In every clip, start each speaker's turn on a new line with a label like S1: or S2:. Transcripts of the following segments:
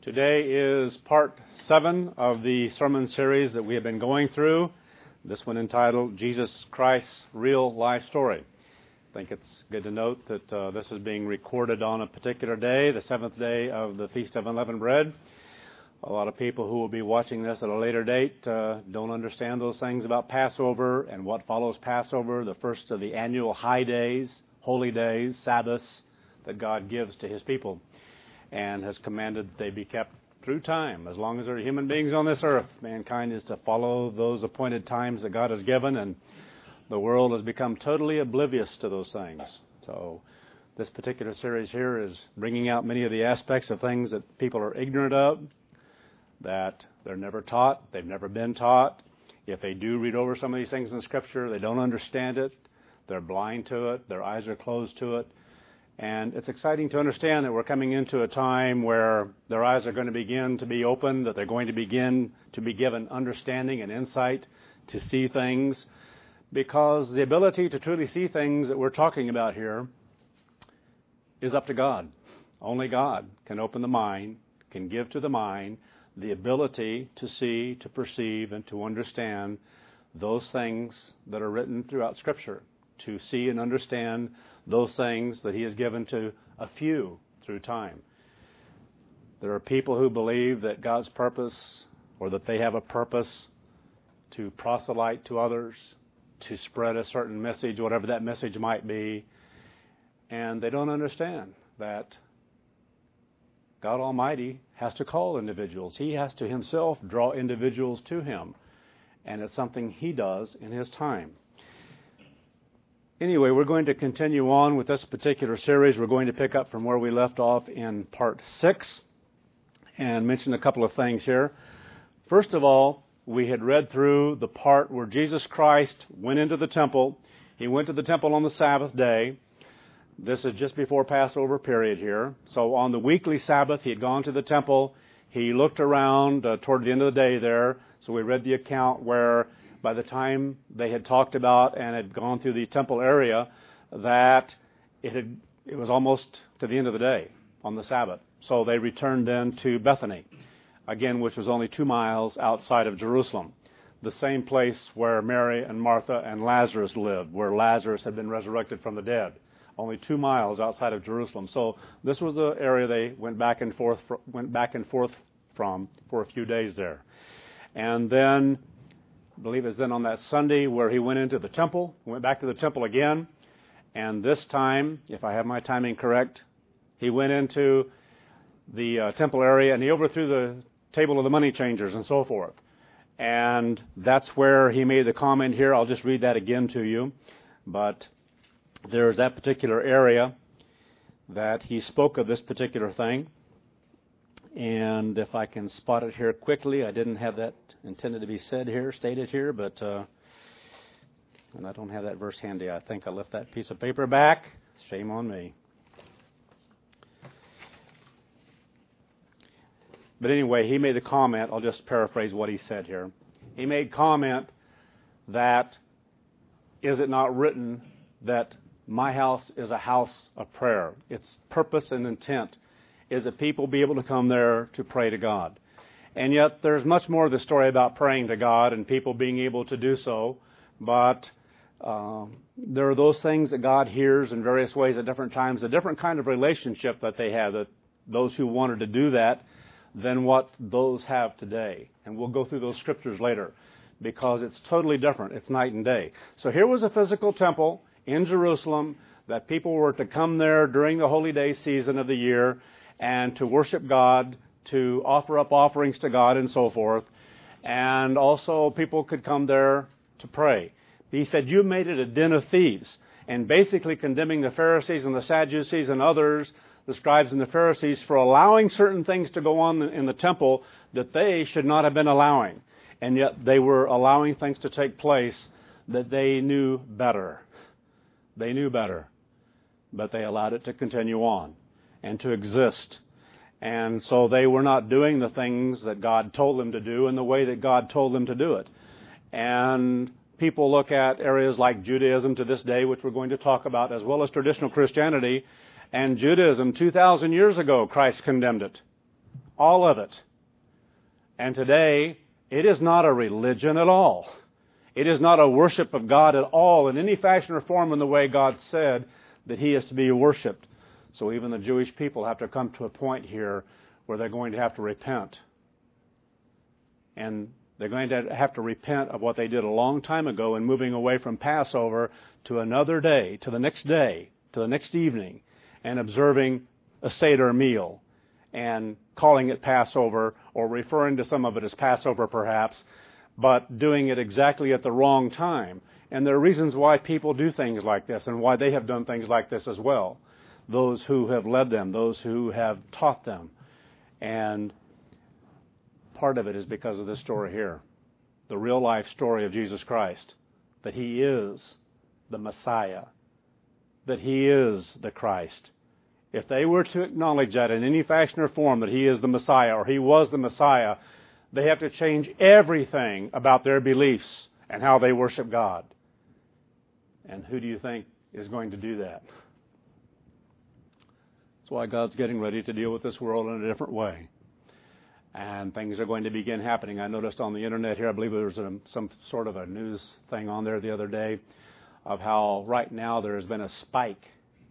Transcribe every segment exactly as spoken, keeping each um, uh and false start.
S1: Today is part seven of the sermon series that we have been going through, this one entitled Jesus Christ's Real Life Story. I think it's good to note that uh, this is being recorded on a particular day, the seventh day of the Feast of Unleavened Bread. A lot of people who will be watching this at a later date uh, don't understand those things about Passover and what follows Passover, the first of the annual high days, holy days, Sabbaths that God gives to His people, and has commanded that they be kept through time. As long as there are human beings on this earth, mankind is to follow those appointed times that God has given, and the world has become totally oblivious to those things. So this particular series here is bringing out many of the aspects of things that people are ignorant of, that they're never taught, they've never been taught. If they do read over some of these things in Scripture, they don't understand it, they're blind to it, their eyes are closed to it. And it's exciting to understand that we're coming into a time where their eyes are going to begin to be opened, that they're going to begin to be given understanding and insight to see things, because the ability to truly see things that we're talking about here is up to God. Only God can open the mind, can give to the mind the ability to see, to perceive, and to understand those things that are written throughout Scripture, to see and understand those things that He has given to a few through time. There are people who believe that God's purpose, or that they have a purpose to proselyte to others, to spread a certain message, whatever that message might be, and they don't understand that God Almighty has to call individuals. He has to Himself draw individuals to Him, and it's something He does in His time. Anyway, we're going to continue on with this particular series. We're going to pick up from where we left off in part six and mention a couple of things here. First of all, we had read through the part where Jesus Christ went into the temple. He went to the temple on the Sabbath day. This is just before Passover period here. So on the weekly Sabbath, He had gone to the temple. He looked around uh, toward the end of the day there. So we read the account where by the time they had talked about and had gone through the temple area, that it had it was almost to the end of the day on the Sabbath. So they returned then to Bethany, again, which was only two miles outside of Jerusalem, the same place where Mary and Martha and Lazarus lived, where Lazarus had been resurrected from the dead, only two miles outside of Jerusalem. So this was the area they went back and forth went back and forth from for a few days there. And then I believe it was then on that Sunday where He went into the temple, went back to the temple again, and this time, if I have my timing correct, He went into the uh, temple area and He overthrew the table of the money changers and so forth. And that's where He made the comment here. I'll just read that again to you. But there's that particular area that He spoke of this particular thing. And if I can spot it here quickly, I didn't have that intended to be said here, stated here, but uh, and I don't have that verse handy. I think I left that piece of paper back. Shame on me. But anyway, He made the comment. I'll just paraphrase what He said here. He made comment that, is it not written that my house is a house of prayer? Its purpose and intent is that people be able to come there to pray to God. And yet there's much more of the story about praying to God and people being able to do so, but uh, there are those things that God hears in various ways at different times, a different kind of relationship that they have, that those who wanted to do that, than what those have today. And we'll go through those scriptures later, because it's totally different. It's night and day. So here was a physical temple in Jerusalem that people were to come there during the holy day season of the year and to worship God, to offer up offerings to God and so forth. And also people could come there to pray. He said, you made it a den of thieves, and basically condemning the Pharisees and the Sadducees and others, the scribes and the Pharisees, for allowing certain things to go on in the temple that they should not have been allowing. And yet they were allowing things to take place that they knew better. They knew better, but they allowed it to continue on and to exist. And so they were not doing the things that God told them to do in the way that God told them to do it. And people look at areas like Judaism to this day, which we're going to talk about, as well as traditional Christianity. And Judaism, two thousand years ago, Christ condemned it. all of it. And today, it is not a religion at all. It is not a worship of God at all in any fashion or form in the way God said that He is to be worshipped. So even the Jewish people have to come to a point here where they're going to have to repent. And they're going to have to repent of what they did a long time ago in moving away from Passover to another day, to the next day, to the next evening, and observing a Seder meal and calling it Passover, or referring to some of it as Passover perhaps, but doing it exactly at the wrong time. And there are reasons why people do things like this and why they have done things like this as well. Those who have led them, those who have taught them. And part of it is because of this story here, the real life story of Jesus Christ, that He is the Messiah, that He is the Christ. If they were to acknowledge that in any fashion or form, that He is the Messiah or He was the Messiah, they have to change everything about their beliefs and how they worship God. And who do you think is going to do that? That's why God's getting ready to deal with this world in a different way. And things are going to begin happening. I noticed on the internet here, I believe there was a, some sort of a news thing on there the other day of how right now there has been a spike,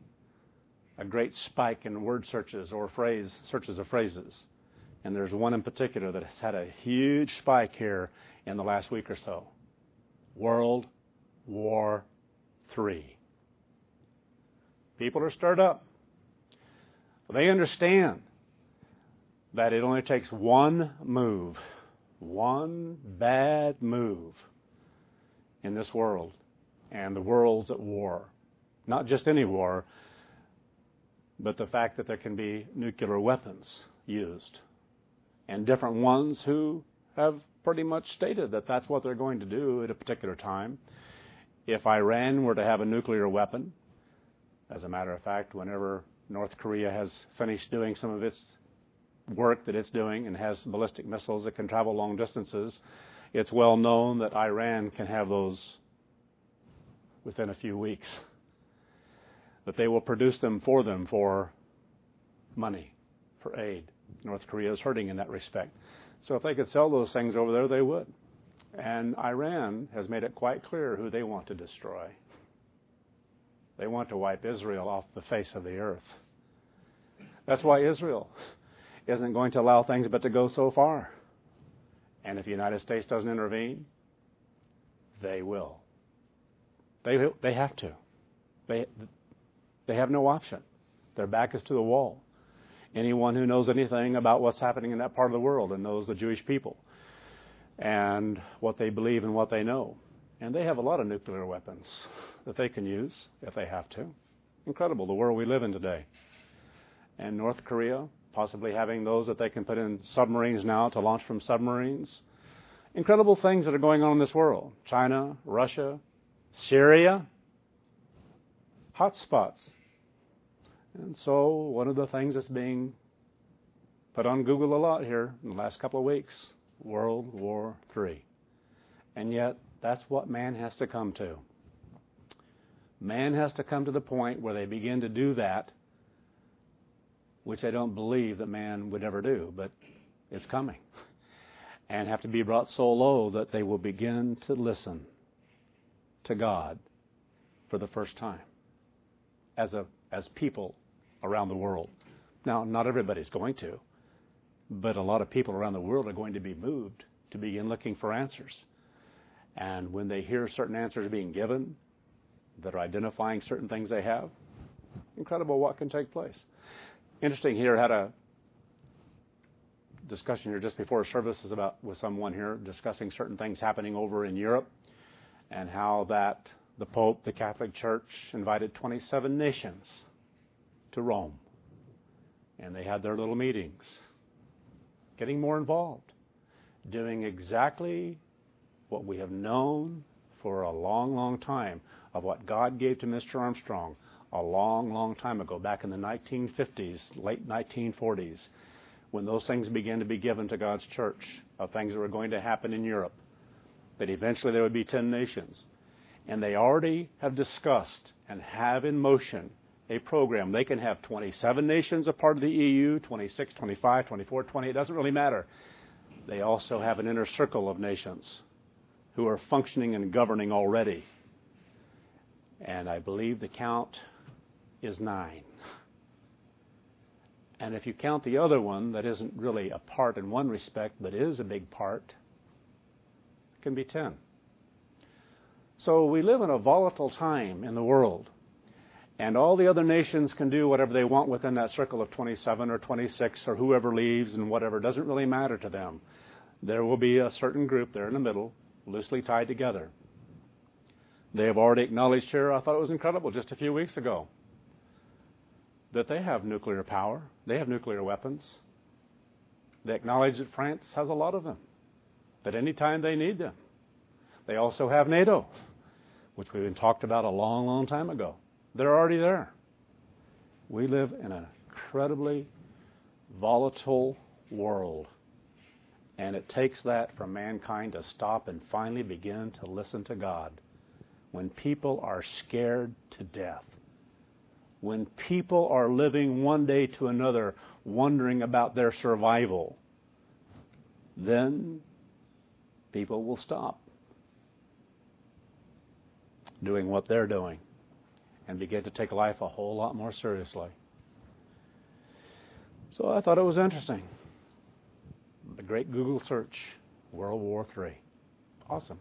S1: a great spike in word searches or phrase searches of phrases. And there's one in particular that has had a huge spike here in the last week or so. World War Three. People are stirred up. They understand that it only takes one move, one bad move in this world, and the world's at war. Not just any war, but the fact that there can be nuclear weapons used. And different ones who have pretty much stated that that's what they're going to do at a particular time. If Iran were to have a nuclear weapon, as a matter of fact, whenever North Korea has finished doing some of its work that it's doing and has ballistic missiles that can travel long distances, it's well known that Iran can have those within a few weeks. That they will produce them for them for money, for aid. North Korea is hurting in that respect. So if they could sell those things over there, they would. And Iran has made it quite clear who they want to destroy. They want to wipe Israel off the face of the earth. That's why Israel isn't going to allow things but to go so far. And if the United States doesn't intervene, they will. They they have to. They they have no option. Their back is to the wall. Anyone who knows anything about what's happening in that part of the world and knows the Jewish people and what they believe and what they know. And they have a lot of nuclear weapons that they can use if they have to. Incredible, the world we live in today. And North Korea possibly having those that they can put in submarines now to launch from submarines. Incredible things that are going on in this world. China, Russia, Syria, hot spots. And so one of the things that's being put on Google a lot here in the last couple of weeks, World War Three. And yet, that's what man has to come to. Man has to come to the point where they begin to do that, which I don't believe that man would ever do, but it's coming. And have to be brought so low that they will begin to listen to God for the first time as a as people around the world. Now, not everybody's going to, but a lot of people around the world are going to be moved to begin looking for answers. And when they hear certain answers being given that are identifying certain things they have, incredible what can take place. Interesting here, had a discussion here just before services about with someone here discussing certain things happening over in Europe and how that the Pope, the Catholic Church, invited twenty-seven nations to Rome. And they had their little meetings, getting more involved, doing exactly what we have known for a long, long time of what God gave to Mister Armstrong a long, long time ago, back in the nineteen fifties, late nineteen forties, when those things began to be given to God's church, of things that were going to happen in Europe, that eventually there would be ten nations. And they already have discussed and have in motion a program. They can have twenty-seven nations a part of the E U, twenty-six, twenty-five, twenty-four, twenty. It doesn't really matter. They also have an inner circle of nations who are functioning and governing already. And I believe the count is nine. And if you count the other one that isn't really a part in one respect, but is a big part, it can be ten. So we live in a volatile time in the world. And all the other nations can do whatever they want within that circle of twenty-seven or twenty-six or whoever leaves and whatever. It doesn't really matter to them. There will be a certain group there in the middle, loosely tied together. They have already acknowledged here, I thought it was incredible just a few weeks ago, that they have nuclear power. They have nuclear weapons. They acknowledge that France has a lot of them, that any time they need them. They also have NATO, which we've been talked about a long, long time ago. They're already there. We live in an incredibly volatile world. And it takes that for mankind to stop and finally begin to listen to God. When people are scared to death. When people are living one day to another, wondering about their survival, then people will stop doing what they're doing and begin to take life a whole lot more seriously. So I thought it was interesting. The great Google search, World War Three. Awesome.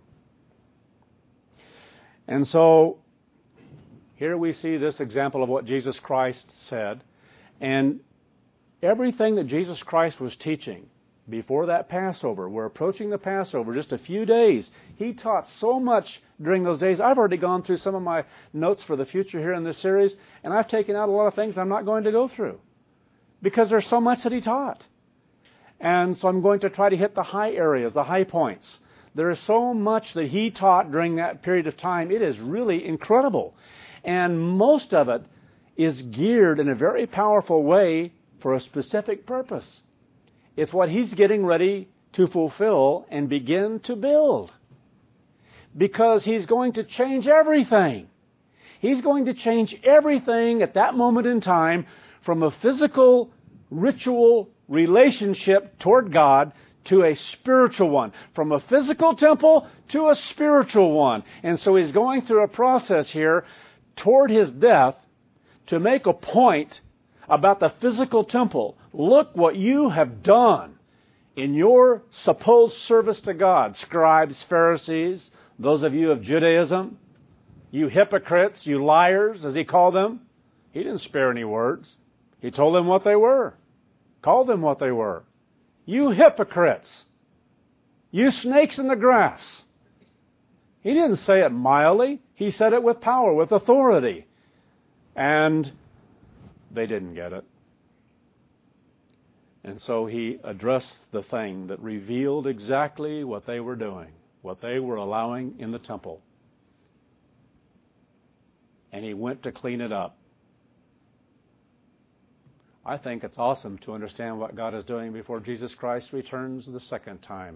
S1: And so here we see this example of what Jesus Christ said. And everything that Jesus Christ was teaching before that Passover, we're approaching the Passover, just a few days. He taught so much during those days. I've already gone through some of my notes for the future here in this series, and I've taken out a lot of things I'm not going to go through because there's so much that he taught. And so I'm going to try to hit the high areas, the high points. There is so much that he taught during that period of time. It is really incredible. And most of it is geared in a very powerful way for a specific purpose. It's what he's getting ready to fulfill and begin to build. Because he's going to change everything. He's going to change everything at that moment in time from a physical, ritual relationship toward God to a spiritual one. From a physical temple to a spiritual one. And so he's going through a process here toward his death to make a point about the physical temple. Look what you have done in your supposed service to God. Scribes, Pharisees, those of you of Judaism, you hypocrites, you liars, as he called them. He didn't spare any words. He told them what they were. Called them what they were. You hypocrites. You snakes in the grass. He didn't say it mildly. He said it with power, with authority. And they didn't get it. And so he addressed the thing that revealed exactly what they were doing, what they were allowing in the temple. And he went to clean it up. I think it's awesome to understand what God is doing before Jesus Christ returns the second time.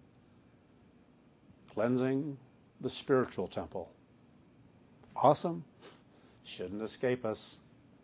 S1: Cleansing the spiritual temple. Awesome. Shouldn't escape us.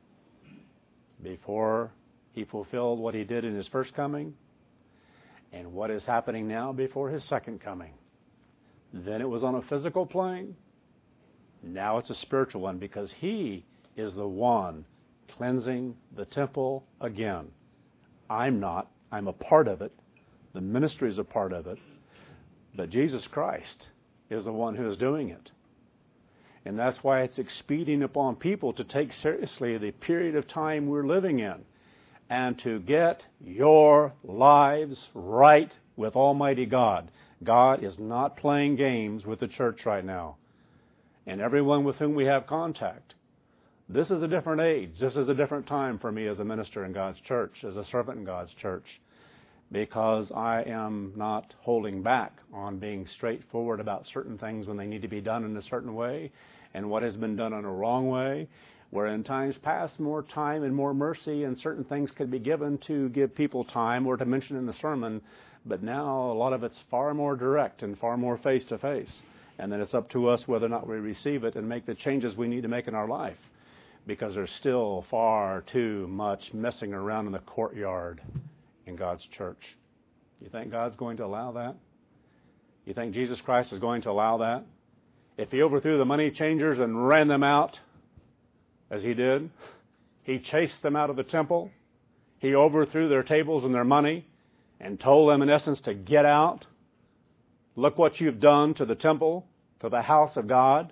S1: Before he fulfilled what he did in his first coming, and what is happening now before his second coming. Then it was on a physical plane. Now it's a spiritual one, because he is the one cleansing the temple again. I'm not. I'm a part of it. The ministry is a part of it. But Jesus Christ is the one who is doing it. And that's why it's expedient upon people to take seriously the period of time we're living in and to get your lives right with Almighty God. God is not playing games with the church right now. And everyone with whom we have contact. This is a different age. This is a different time for me as a minister in God's church, as a servant in God's church, because I am not holding back on being straightforward about certain things when they need to be done in a certain way, and what has been done in a wrong way, where in times past more time and more mercy and certain things could be given to give people time or to mention in the sermon, but now a lot of it's far more direct and far more face-to-face, and then it's up to us whether or not we receive it and make the changes we need to make in our life. because there's still far too much messing around in the courtyard in God's church. You think God's going to allow that? You think Jesus Christ is going to allow that? If he overthrew the money changers and ran them out, as he did, he chased them out of the temple, he overthrew their tables and their money and told them in essence to get out. Look what you've done to the temple, to the house of God.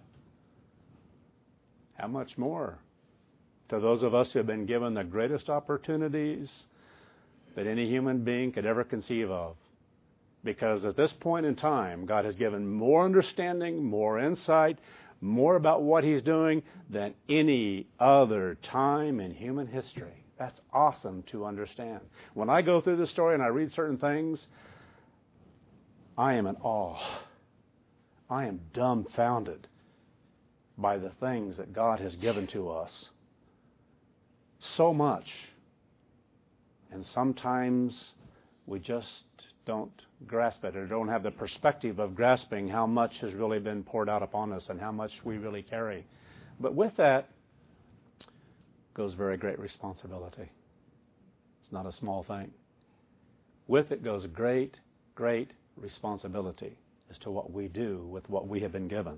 S1: How much more to those of us who have been given the greatest opportunities that any human being could ever conceive of? Because at this point in time, God has given more understanding, more insight, more about what he's doing than any other time in human history. That's awesome to understand. When I go through the story and I read certain things, I am in awe. I am dumbfounded by the things that God has given to us. So much. And sometimes we just don't grasp it or don't have the perspective of grasping how much has really been poured out upon us and how much we really carry. But with that goes very great responsibility. It's not a small thing. With it goes great, great responsibility as to what we do with what we have been given.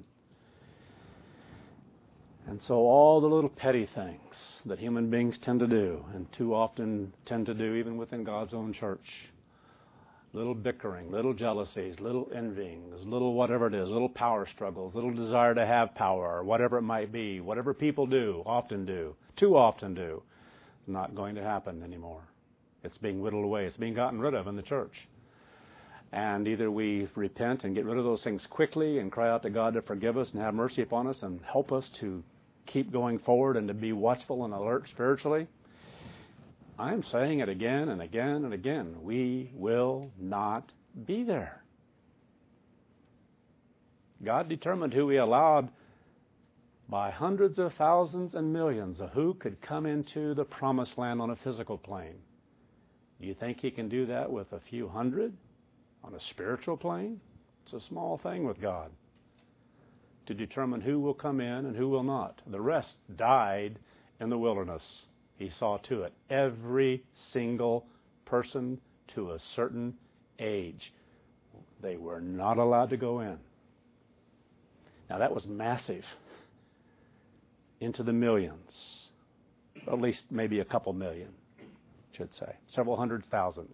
S1: And so all the little petty things that human beings tend to do, and too often tend to do even within God's own church, little bickering, little jealousies, little envyings, little whatever it is, little power struggles, little desire to have power, or whatever it might be, whatever people do, often do, too often do, not going to happen anymore. It's being whittled away. It's being gotten rid of in the church. And either we repent and get rid of those things quickly and cry out to God to forgive us and have mercy upon us and help us to keep going forward and to be watchful and alert spiritually. I'm saying it again and again and again. We will not be there. God determined who he allowed by hundreds of thousands and millions of who could come into the promised land on a physical plane. Do you think he can do that with a few hundred on a spiritual plane? It's a small thing with God to determine who will come in and who will not. The rest died in the wilderness. He saw to it. Every single person to a certain age. They were not allowed to go in. Now that was massive. Into the millions. At least maybe a couple million, I should say. Several hundred thousand.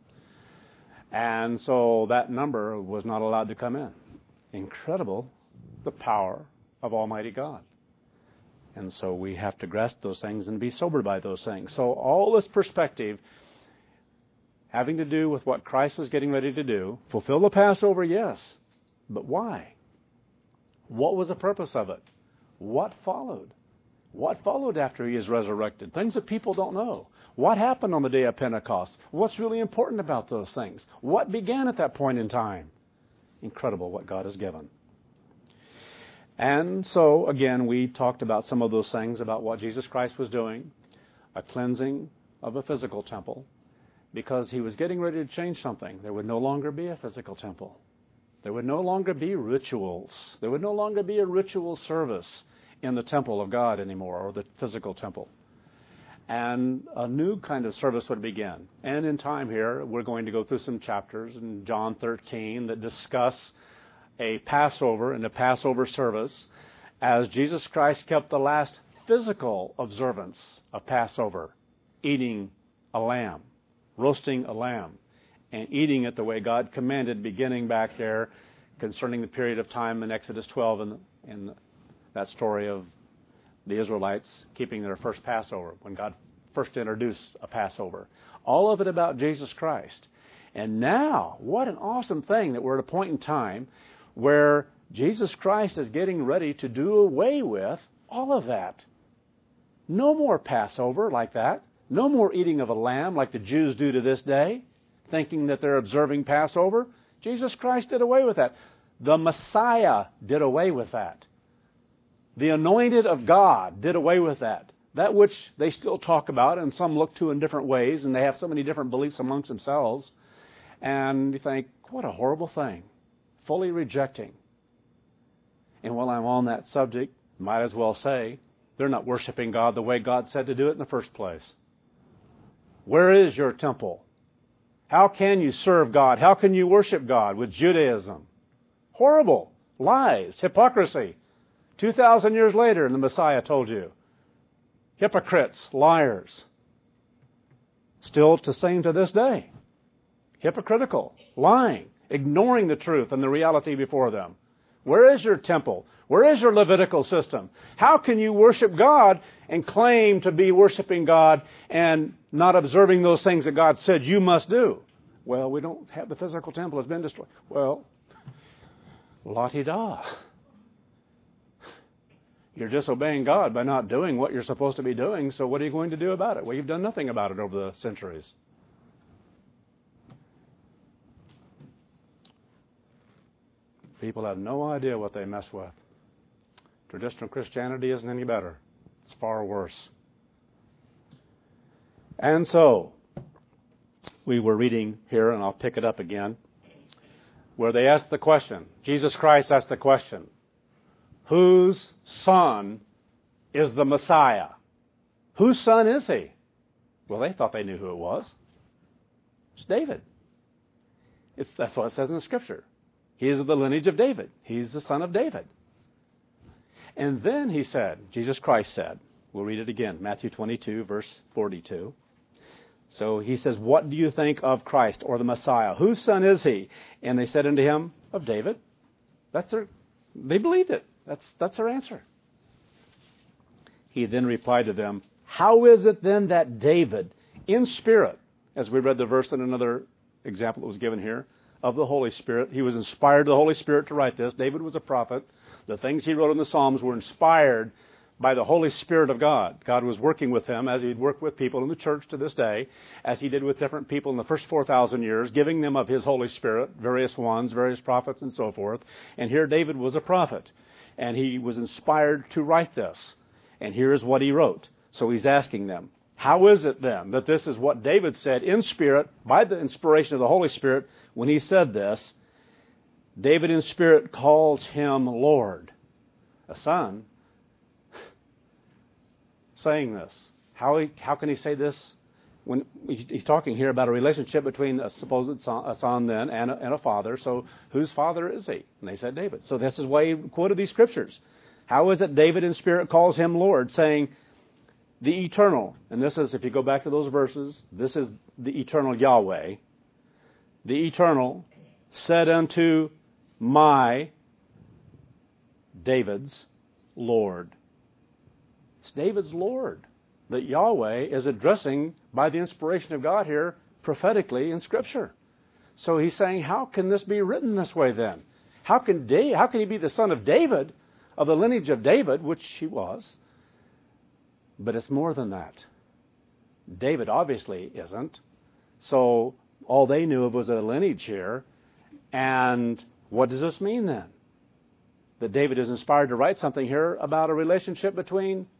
S1: And so that number was not allowed to come in. Incredible, the power of Almighty God. And so we have to grasp those things and be sobered by those things. So all this perspective having to do with what Christ was getting ready to do, fulfill the Passover, yes. But why? What was the purpose of it? What followed? What followed after he is resurrected? Things that people don't know. What happened on the day of Pentecost? What's really important about those things? What began at that point in time? Incredible what God has given. And so, again, we talked about some of those things about what Jesus Christ was doing, a cleansing of a physical temple, because he was getting ready to change something. There would no longer be a physical temple. There would no longer be rituals. There would no longer be a ritual service in the temple of God anymore, or the physical temple. And a new kind of service would begin. And in time here, we're going to go through some chapters in John thirteen that discuss a Passover and a Passover service as Jesus Christ kept the last physical observance of Passover, eating a lamb, roasting a lamb, and eating it the way God commanded, beginning back there concerning the period of time in Exodus twelve and in that story of the Israelites keeping their first Passover, when God first introduced a Passover. All of it about Jesus Christ. And now, what an awesome thing that we're at a point in time where Jesus Christ is getting ready to do away with all of that. No more Passover like that. No more eating of a lamb like the Jews do to this day, thinking that they're observing Passover. Jesus Christ did away with that. The Messiah did away with that. The anointed of God did away with that. That which they still talk about and some look to in different ways, and they have so many different beliefs amongst themselves. And you think, what a horrible thing. Fully rejecting. And while I'm on that subject, might as well say, They're not worshiping God the way God said to do it in the first place. Where is your temple? How can you serve God? How can you worship God with Judaism? Horrible. Lies. Hypocrisy. Two thousand years later, and the Messiah told you. Hypocrites. Liars. Still the same to this day. Hypocritical. Lying. Ignoring the truth and the reality before them. Where is your temple? Where is your Levitical system? How can you worship God and claim to be worshiping God and not observing those things that God said you must do? Well, we don't have the physical temple. It's been destroyed. Well, la-ti-da. You're disobeying God by not doing what you're supposed to be doing, so what are you going to do about it? Well, you've done nothing about it over the centuries. People have no idea what they mess with. Traditional Christianity isn't any better. It's far worse. And so, we were reading here, and I'll pick it up again, where they asked the question, Jesus Christ asked the question, whose son is the Messiah? Whose son is he? Well, they thought they knew who it was. It's David. It's, that's what it says in the Scripture. He is of the lineage of David. He's the son of David. And then he said, Jesus Christ said, we'll read it again, Matthew twenty-two, verse forty-two. So he says, what do you think of Christ or the Messiah? Whose son is he? And they said unto him, of David. That's their, they believed it. That's, that's their answer. He then replied to them, how is it then that David, in spirit, as we read the verse in another example that was given here, of the Holy Spirit. He was inspired by the Holy Spirit to write this. David was a prophet. The things he wrote in the Psalms were inspired by the Holy Spirit of God. God was working with him as he'd worked with people in the church to this day, as he did with different people in the first four thousand years, giving them of his Holy Spirit, various ones, various prophets and so forth. And here David was a prophet, and he was inspired to write this. And here is what he wrote. So he's asking them, how is it then that this is what David said in spirit, by the inspiration of the Holy Spirit, when he said this? David in spirit calls him Lord. A son saying this. How, he, how can he say this? When he's talking here about a relationship between a supposed son, a son then and a, and a father. So whose father is he? And they said David. So this is why he quoted these scriptures. How is it David in spirit calls him Lord, saying, the eternal, and this is, if you go back to those verses, this is the eternal Yahweh. The eternal said unto my, David's, Lord. It's David's Lord that Yahweh is addressing by the inspiration of God here prophetically in Scripture. So he's saying, how can this be written this way then? How can, da- how can he be the son of David, of the lineage of David, which he was? But it's more than that. David obviously isn't. So all they knew of was a lineage here. And what does this mean then? That David is inspired to write something here about a relationship between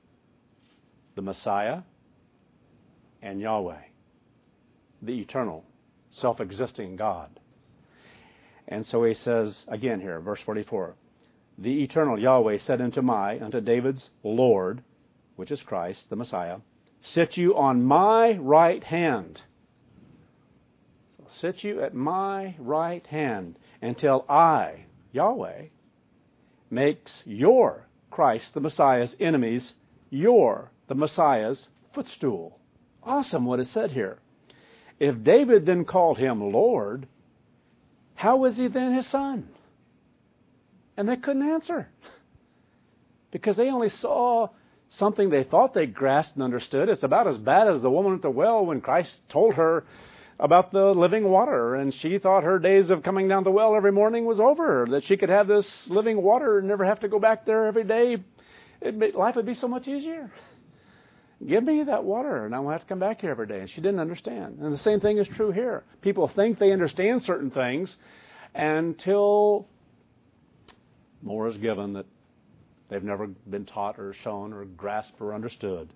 S1: the Messiah and Yahweh, the eternal, self-existing God. And so he says, again here, verse forty-four, the eternal Yahweh said unto my, unto David's Lord, which is Christ, the Messiah, sit you on my right hand. So sit you at my right hand until I, Yahweh, makes your, Christ, the Messiah's enemies, your, the Messiah's footstool. Awesome what is said here. If David then called him Lord, how was he then his son? And they couldn't answer. Because they only saw something they thought they grasped and understood. It's about as bad as the woman at the well when Christ told her about the living water, and she thought her days of coming down the well every morning was over, that she could have this living water and never have to go back there every day. It'd be, life would be so much easier. Give me that water, and I won't have to come back here every day. And she didn't understand. And the same thing is true here. People think they understand certain things until more is given that they've never been taught or shown or grasped or understood.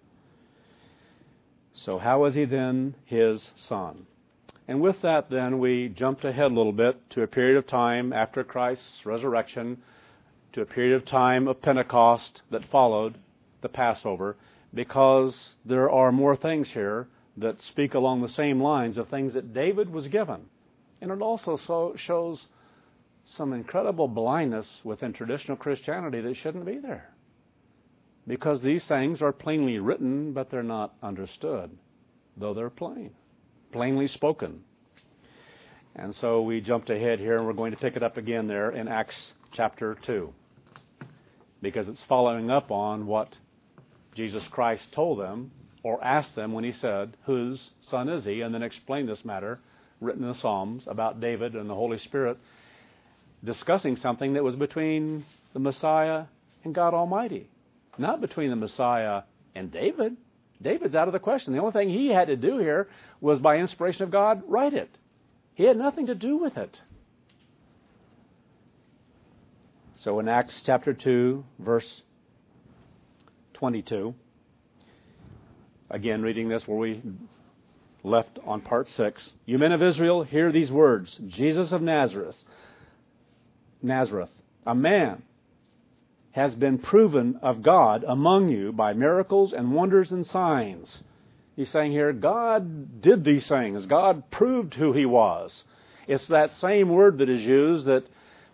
S1: So how is he then his son? And with that, then, we jumped ahead a little bit to a period of time after Christ's resurrection, to a period of time of Pentecost that followed, the Passover because there are more things here that speak along the same lines of things that David was given. And it also so shows some incredible blindness within traditional Christianity that shouldn't be there. Because these things are plainly written, but they're not understood, though they're plain, plainly spoken. And so we jumped ahead here, and we're going to pick it up again there in Acts chapter two, because it's following up on what Jesus Christ told them or asked them when he said, whose son is he? And then explained this matter, written in the Psalms, about David and the Holy Spirit, discussing something that was between the Messiah and God Almighty, not between the Messiah and David. David's out of the question. The only thing he had to do here was, by inspiration of God, write it. He had nothing to do with it. So in Acts chapter two, verse twenty-two, again reading this where we left on part six. You men of Israel, hear these words. Jesus of Nazareth, Nazareth, a man has been proven of God among you by miracles and wonders and signs. He's saying here, God did these things. God proved who he was. It's that same word that is used that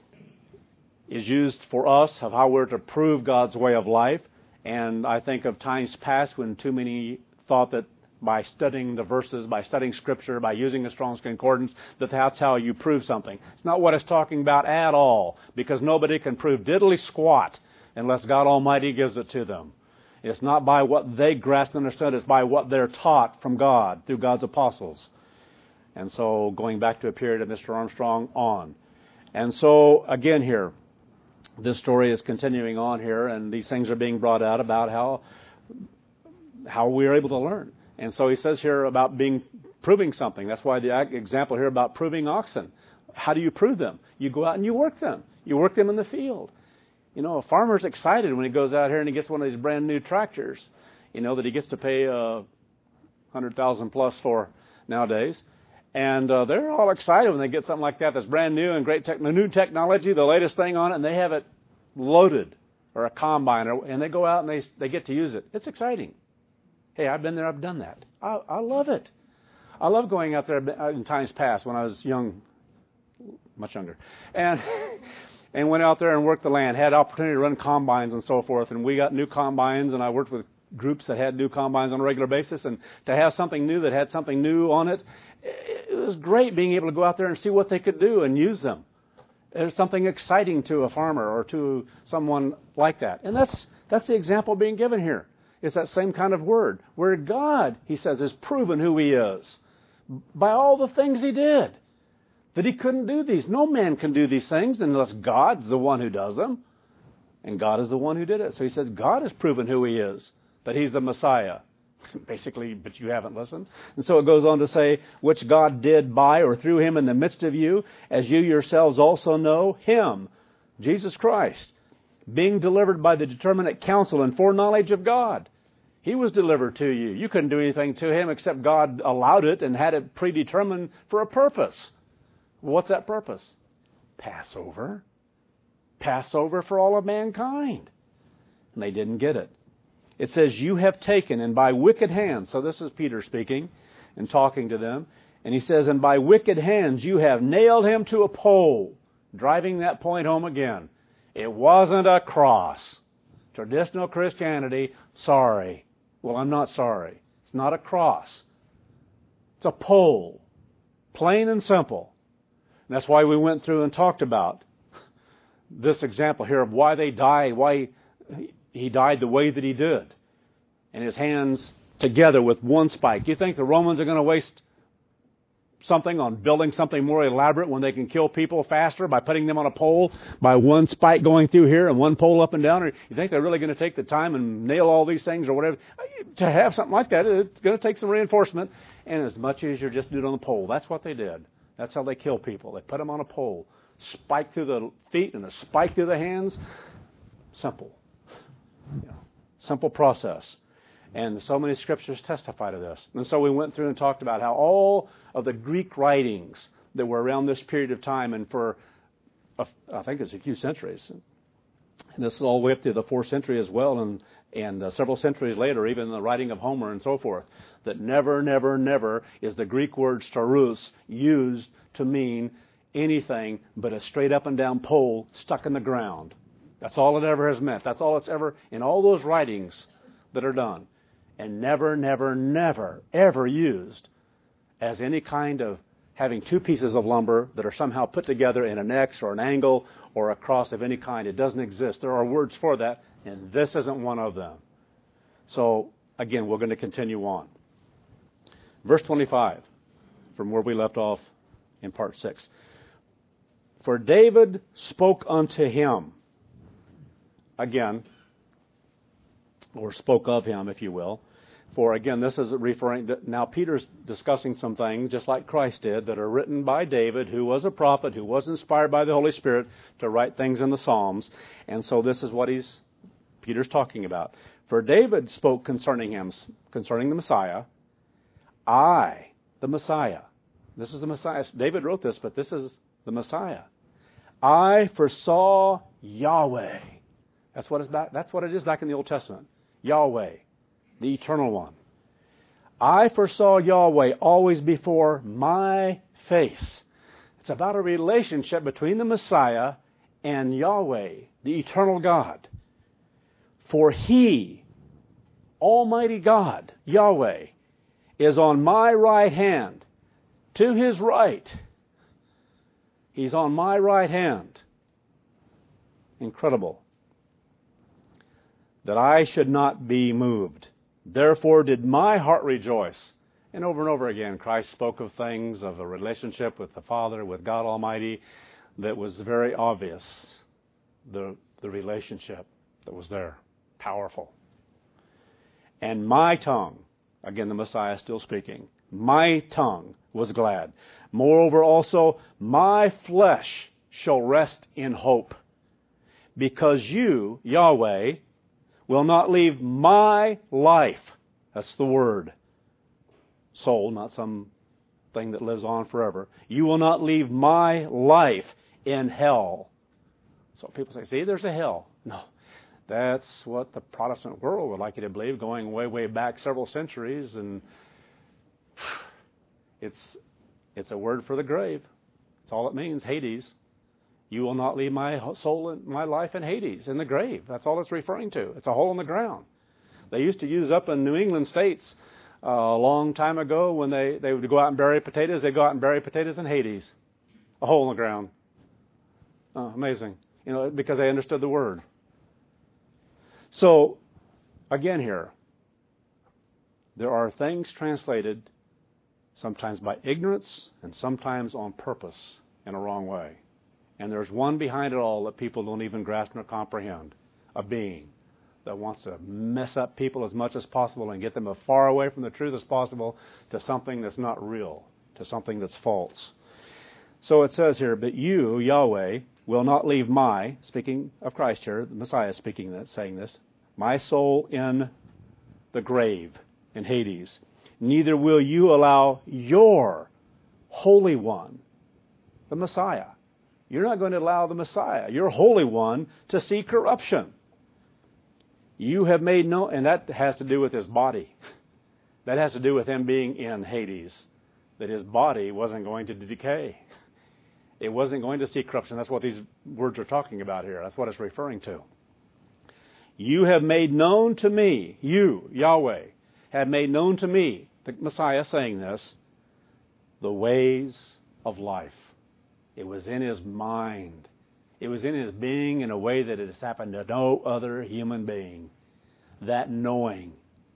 S1: is used for us of how we're to prove God's way of life. And I think of times past when too many thought that by studying the verses, by studying Scripture, by using the Strong's Concordance, that that's how you prove something. It's not what it's talking about at all, because nobody can prove diddly squat unless God Almighty gives it to them. It's not by what they grasped and understood. It's by what they're taught from God through God's apostles. And so going back to a period of Mister Armstrong on. And so again here, this story is continuing on here, and these things are being brought out about how how we are able to learn. And so he says here about being proving something. That's why the example here about proving oxen. How do you prove them? You go out and you work them. You work them in the field. You know, a farmer's excited when he goes out here and he gets one of these brand new tractors, you know, that he gets to pay uh, one hundred thousand dollars plus for nowadays. And uh, they're all excited when they get something like that that's brand new and great tech- new technology, the latest thing on it, and they have it loaded, or a combine, or, and they go out and they they get to use it. It's exciting. Hey, I've been there, I've done that. I, I love it. I love going out there in times past when I was young, much younger, and and went out there and worked the land, had opportunity to run combines and so forth, and we got new combines, and I worked with groups that had new combines on a regular basis, and to have something new that had something new on it, it was great being able to go out there and see what they could do and use them. There's something exciting to a farmer or to someone like that. And that's that's the example being given here. It's that same kind of word, where God, he says, has proven who he is by all the things he did. That he couldn't do these. No man can do these things unless God's the one who does them. And God is the one who did it. So he says God has proven who he is, that he's the Messiah. Basically, but you haven't listened. And so it goes on to say, which God did by or through him in the midst of you, as you yourselves also know him, Jesus Christ, being delivered by the determinate counsel and foreknowledge of God. He was delivered to you. You couldn't do anything to him except God allowed it and had it predetermined for a purpose. What's that purpose? Passover. Passover for all of mankind. And they didn't get it. It says, you have taken, and by wicked hands, so this is Peter speaking and talking to them, and he says, and by wicked hands you have nailed him to a pole, driving that point home again. It wasn't a cross. Traditional Christianity, sorry. Well, I'm not sorry. It's not a cross. It's a pole. Plain and simple. And that's why we went through and talked about this example here of why they died, why he died the way that he did. And his hands together with one spike. You think the Romans are going to waste something on building something more elaborate when they can kill people faster by putting them on a pole by one spike going through here and one pole up and down? Or you think they're really going to take the time and nail all these things or whatever? To have something like that, it's going to take some reinforcement. And as much as you're just doing it on the pole, that's what they did. That's how they kill people. They put them on a pole. Spike through the feet and a spike through the hands. Simple. You know, simple process. And so many scriptures testify to this. And so we went through and talked about how all of the Greek writings that were around this period of time, and for, a, I think it's a few centuries, and this is all the way up to the fourth century as well, and and uh, several centuries later, even in the writing of Homer and so forth, that never, never, never is the Greek word stauros used to mean anything but a straight up and down pole stuck in the ground. That's all it ever has meant. That's all it's ever, in all those writings that are done. And never, never, never, ever used as any kind of having two pieces of lumber that are somehow put together in an X or an angle or a cross of any kind. It doesn't exist. There are words for that, and this isn't one of them. So, again, we're going to continue on. Verse twenty-five, from where we left off in part six. For David spoke unto him, again, or spoke of him, if you will. For, again, this is referring to, now Peter's discussing some things, just like Christ did, that are written by David, who was a prophet, who was inspired by the Holy Spirit to write things in the Psalms. And so this is what he's, Peter's talking about. For David spoke concerning him, concerning the Messiah, I, the Messiah. This is the Messiah. David wrote this, but this is the Messiah. I foresaw Yahweh. That's what it's back, that's what it is back in the Old Testament. Yahweh, the Eternal One. I foresaw Yahweh always before my face. It's about a relationship between the Messiah and Yahweh, the eternal God. For He, Almighty God, Yahweh, is on my right hand, to His right. He's on my right hand. Incredible. That I should not be moved. Therefore did my heart rejoice. And over and over again, Christ spoke of things, of a relationship with the Father, with God Almighty, that was very obvious. The, the relationship that was there. Powerful. And my tongue, again the Messiah still speaking, my tongue was glad. Moreover also, my flesh shall rest in hope. Because you, Yahweh, will not leave my life. That's the word. Soul, not some thing that lives on forever. You will not leave my life in hell. So people say, see, there's a hell. No. That's what the Protestant world would like you to believe, going way, way back several centuries. And it's it's a word for the grave. That's all it means, Hades. You will not leave my soul and my life in Hades, in the grave. That's all it's referring to. It's a hole in the ground. They used to use up in New England states uh, a long time ago when they, they would go out and bury potatoes. They'd go out and bury potatoes in Hades, a hole in the ground. Oh, amazing. You know, because they understood the word. So, again here, there are things translated sometimes by ignorance and sometimes on purpose in a wrong way. And there's one behind it all that people don't even grasp nor comprehend. A being that wants to mess up people as much as possible and get them as far away from the truth as possible to something that's not real, to something that's false. So it says here, but you, Yahweh, will not leave my, speaking of Christ here, the Messiah speaking that, saying this, my soul in the grave, in Hades. Neither will you allow your Holy One, the Messiah. You're not going to allow the Messiah, your Holy One, to see corruption. You have made no, and that has to do with his body. That has to do with him being in Hades. That his body wasn't going to decay. It wasn't going to see corruption. That's what these words are talking about here. That's what it's referring to. You have made known to me, you, Yahweh, have made known to me, the Messiah saying this, the ways of life. It was in his mind. It was in his being in a way that it has happened to no other human being. That knowing.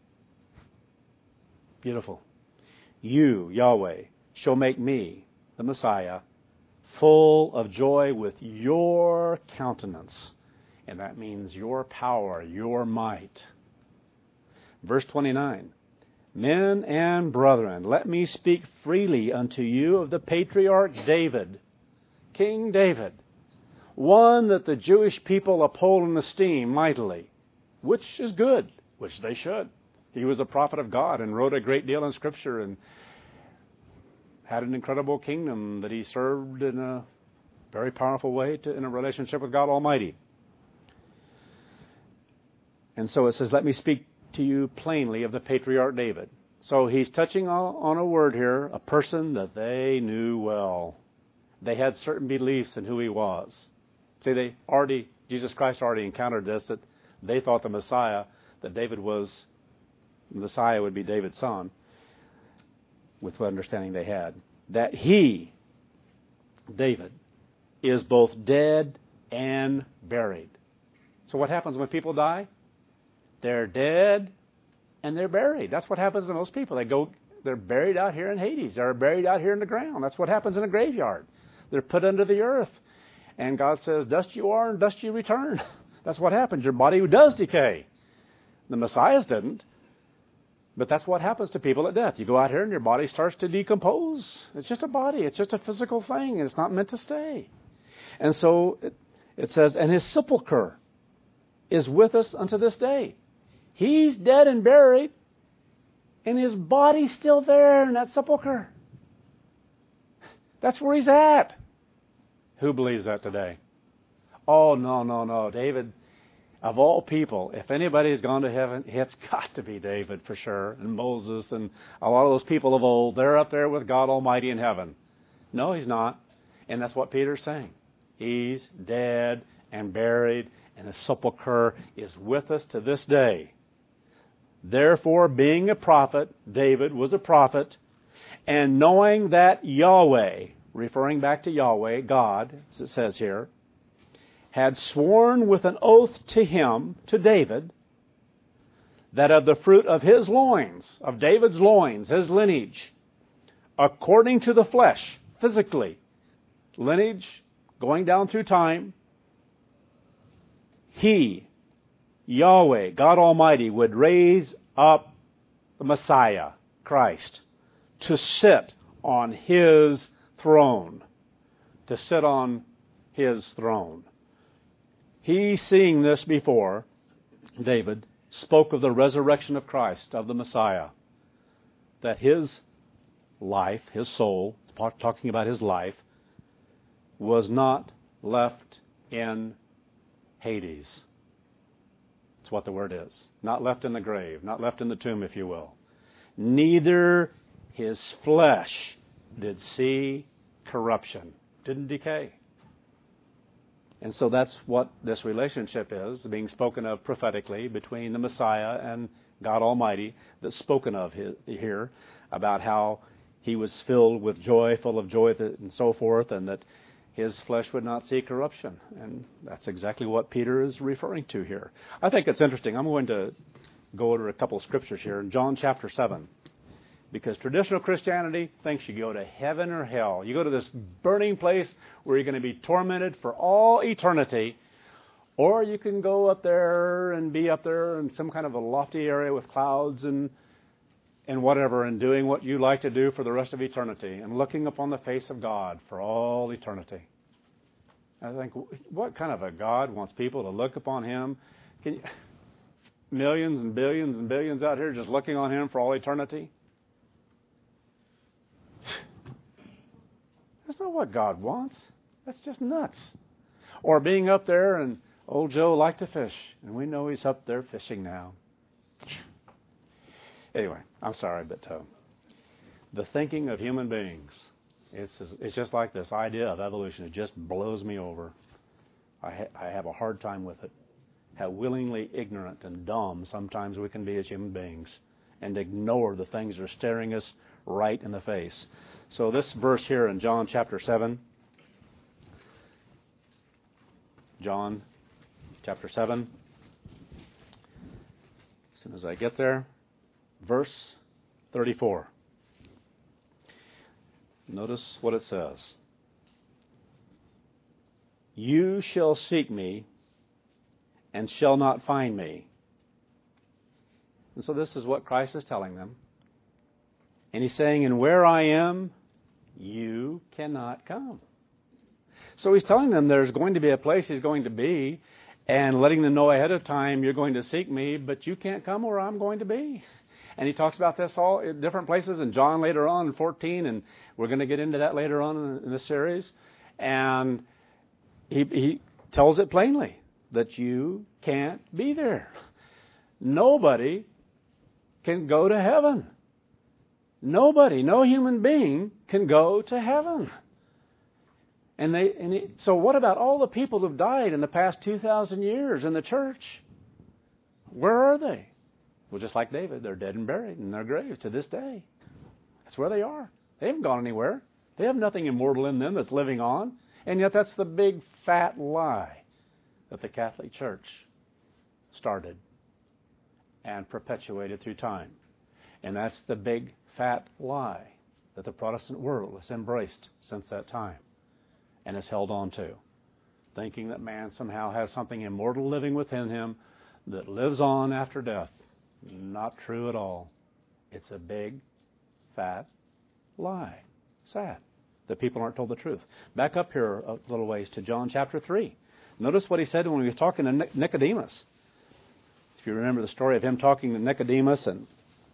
S1: Beautiful. You, Yahweh, shall make me, the Messiah, full of joy with your countenance. And that means your power, your might. Verse twenty-nine. Men and brethren, let me speak freely unto you of the patriarch David, King David, one that the Jewish people uphold and esteem mightily, which is good, which they should. He was a prophet of God and wrote a great deal in Scripture and had an incredible kingdom that he served in a very powerful way to, in a relationship with God Almighty. And so it says, let me speak to you plainly of the patriarch David. So he's touching on a word here, a person that they knew well. They had certain beliefs in who he was. See, they already, Jesus Christ already encountered this, that they thought the Messiah, that David was, the Messiah would be David's son, with what understanding they had. That he, David, is both dead and buried. So what happens when people die? They're dead and they're buried. That's what happens to most people. They go, they're buried out here in Hades. They're buried out here in the ground. That's what happens in a graveyard. They're put under the earth. And God says, dust you are and dust you return. That's what happens. Your body does decay. The Messiah's didn't. But that's what happens to people at death. You go out here and your body starts to decompose. It's just a body. It's just a physical thing. It's not meant to stay. And so it, it says, and his sepulcher is with us unto this day. He's dead and buried, and his body's still there in that sepulcher. That's where he's at. Who believes that today? Oh, no, no, no. David, of all people, if anybody's gone to heaven, it's got to be David for sure, and Moses, and a lot of those people of old. They're up there with God Almighty in heaven. No, he's not. And that's what Peter's saying. He's dead and buried, and his sepulcher is with us to this day. Therefore, being a prophet, David was a prophet, and knowing that Yahweh, referring back to Yahweh, God, as it says here, had sworn with an oath to him, to David, that of the fruit of his loins, of David's loins, his lineage, according to the flesh, physically, lineage going down through time, he, Yahweh, God Almighty, would raise up the Messiah, Christ, to sit on his throne. To sit on his throne. He, seeing this before, David, spoke of the resurrection of Christ, of the Messiah, that his life, his soul, talking about his life, was not left in Hades. That's what the word is. Not left in the grave, not left in the tomb, if you will. Neither his flesh did see corruption. Didn't decay. And so that's what this relationship is, being spoken of prophetically between the Messiah and God Almighty, that's spoken of here, about how he was filled with joy, full of joy, and so forth, and that his flesh would not see corruption. And that's exactly what Peter is referring to here. I think it's interesting. I'm going to go over a couple of scriptures here in John chapter seven. Because traditional Christianity thinks you go to heaven or hell. You go to this burning place where you're going to be tormented for all eternity. Or you can go up there and be up there in some kind of a lofty area with clouds and and whatever, and doing what you like to do for the rest of eternity, and looking upon the face of God for all eternity. I think, what kind of a God wants people to look upon him? Can you, millions and billions and billions out here just looking on him for all eternity? That's not what God wants. That's just nuts. Or being up there, and old Joe liked to fish, and we know he's up there fishing now. Anyway, I'm sorry, but uh, the thinking of human beings, it's it's just like this idea of evolution. It just blows me over. I, ha- I have a hard time with it. How willingly ignorant and dumb sometimes we can be as human beings, and ignore the things that are staring us right in the face. So this verse here in John chapter seven, John chapter seven, as soon as I get there, verse thirty-four. Notice what it says. You shall seek me and shall not find me. And so this is what Christ is telling them. And he's saying, and where I am, you cannot come. So he's telling them there's going to be a place he's going to be, and letting them know ahead of time, you're going to seek me, but you can't come where I'm going to be. And he talks about this all in different places, in John later on in fourteen, and we're going to get into that later on in, in this series. And he, he tells it plainly, that you can't be there. nobody can go to heaven. Nobody, no human being can go to heaven. And they, and he, so what about all the people who've died in the past two thousand years in the church? Where are they? Well, just like David, they're dead and buried in their graves to this day. That's where they are. They haven't gone anywhere. They have nothing immortal in them that's living on. And yet that's the big fat lie that the Catholic Church started and perpetuated through time. And that's the big fat lie that the Protestant world has embraced since that time and has held on to, thinking that man somehow has something immortal living within him that lives on after death. Not true at all. It's a big fat lie. Sad that people aren't told the truth. Back up here a little ways to John chapter three. Notice what he said when he was talking to Nicodemus. If you remember the story of him talking to Nicodemus, and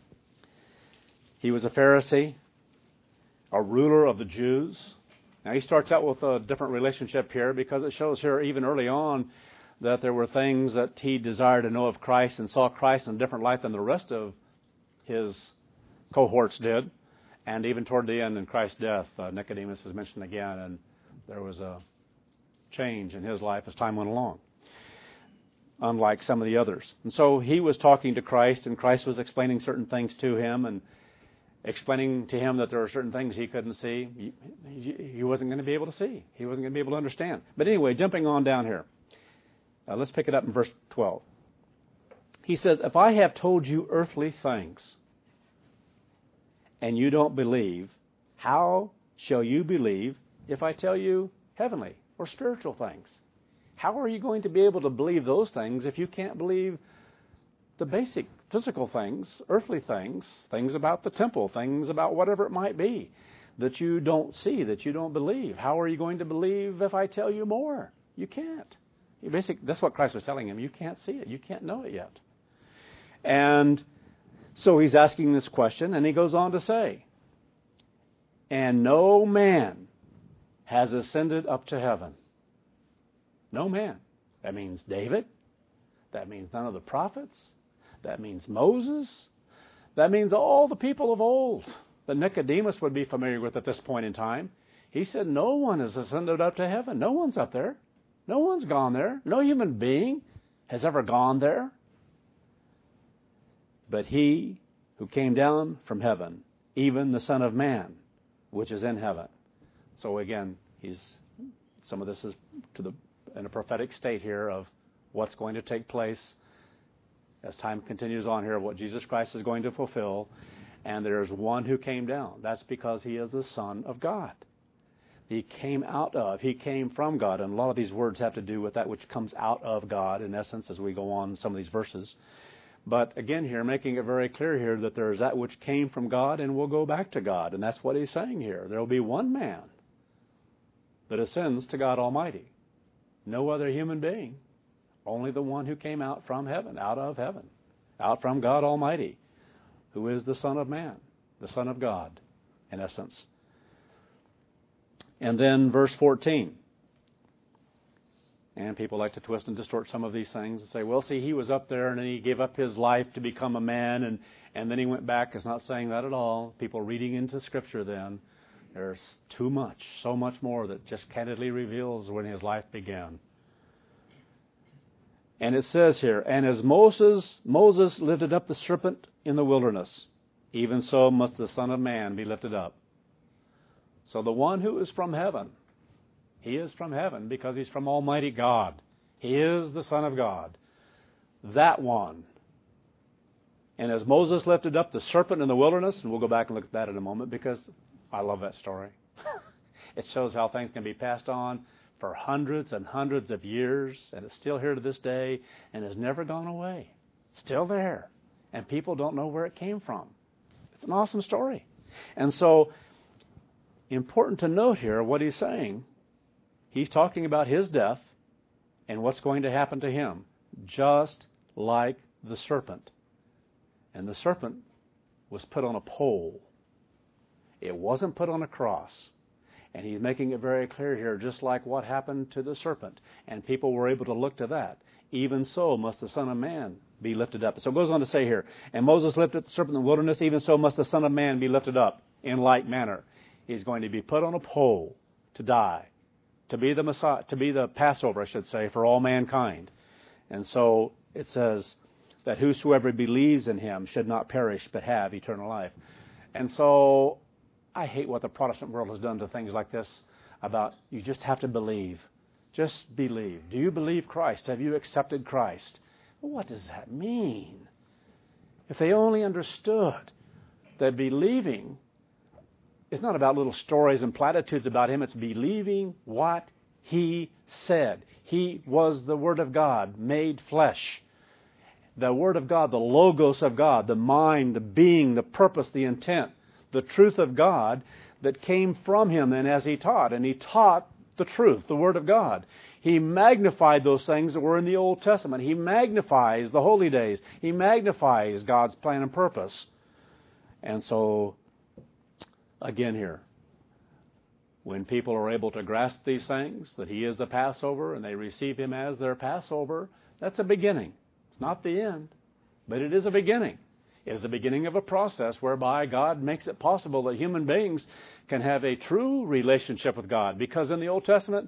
S1: he was a Pharisee, a ruler of the Jews. Now he starts out with a different relationship here because it shows here even early on that there were things that he desired to know of Christ and saw Christ in a different light than the rest of his cohorts did. And even toward the end in Christ's death, uh, Nicodemus is mentioned again, and there was a change in his life as time went along, unlike some of the others. And so he was talking to Christ, and Christ was explaining certain things to him and explaining to him that there are certain things he couldn't see. He, he, he wasn't going to be able to see. He wasn't going to be able to understand. But anyway, jumping on down here, uh, let's pick it up in verse twelve. He says, "If I have told you earthly things, and you don't believe, how shall you believe if I tell you heavenly or spiritual things?" How are you going to be able to believe those things if you can't believe the basic physical things, earthly things, things about the temple, things about whatever it might be that you don't see, that you don't believe? How are you going to believe if I tell you more? You can't. You basic, that's what Christ was telling him. You can't see it. You can't know it yet. And so he's asking this question, and he goes on to say, "And no man has ascended up to heaven." No man. That means David. That means none of the prophets. That means Moses. That means all the people of old that Nicodemus would be familiar with at this point in time. He said no one has ascended up to heaven. No one's up there. No one's gone there. No human being has ever gone there. But he who came down from heaven, even the Son of Man, which is in heaven. So again, he's some of this is to the in a prophetic state here of what's going to take place as time continues on here, what Jesus Christ is going to fulfill. And there's one who came down. That's because he is the Son of God. He came out of, he came from God. And a lot of these words have to do with that which comes out of God, in essence, as we go on in some of these verses. But again here, making it very clear here that there is that which came from God and will go back to God. And that's what he's saying here. There will be one man that ascends to God Almighty. No other human being. Only the one who came out from heaven, out of heaven, out from God Almighty, who is the Son of Man, the Son of God, in essence. And then verse fourteen. And people like to twist and distort some of these things and say, well, see, he was up there and then he gave up his life to become a man and, and then he went back. It's not saying that at all. People reading into Scripture then, there's too much, so much more that just candidly reveals when his life began. And it says here, "And as Moses, Moses lifted up the serpent in the wilderness, even so must the Son of Man be lifted up." So the one who is from heaven, he is from heaven because he's from Almighty God. He is the Son of God. That one. And as Moses lifted up the serpent in the wilderness, and we'll go back and look at that in a moment because I love that story. It shows how things can be passed on for hundreds and hundreds of years, and it's still here to this day, and has never gone away. Still there. And people don't know where it came from. It's an awesome story. And so, important to note here what he's saying. He's talking about his death and what's going to happen to him, just like the serpent. And the serpent was put on a pole. It wasn't put on a cross. And he's making it very clear here, just like what happened to the serpent. And people were able to look to that. even so must the Son of Man be lifted up. So it goes on to say here, and Moses lifted the serpent in the wilderness, even so must the Son of Man be lifted up in like manner. He's going to be put on a pole to die, to be the Messiah, to be the Passover, I should say, for all mankind. And so it says that whosoever believes in him should not perish but have eternal life. And so I hate what the Protestant world has done to things like this about you just have to believe. Just believe. Do you believe Christ? Have you accepted Christ? Well, what does that mean? If they only understood that believing is not about little stories and platitudes about him, it's believing what he said. He was the Word of God made flesh. The Word of God, the Logos of God, the mind, the being, the purpose, the intent, the truth of God that came from him and as he taught. And he taught the truth, the Word of God. He magnified those things that were in the Old Testament. He magnifies the holy days. He magnifies God's plan and purpose. And so, again here, when people are able to grasp these things, that he is the Passover, and they receive him as their Passover, that's a beginning. It's not the end, but it is a beginning. It is the beginning of a process whereby God makes it possible that human beings can have a true relationship with God. Because in the Old Testament,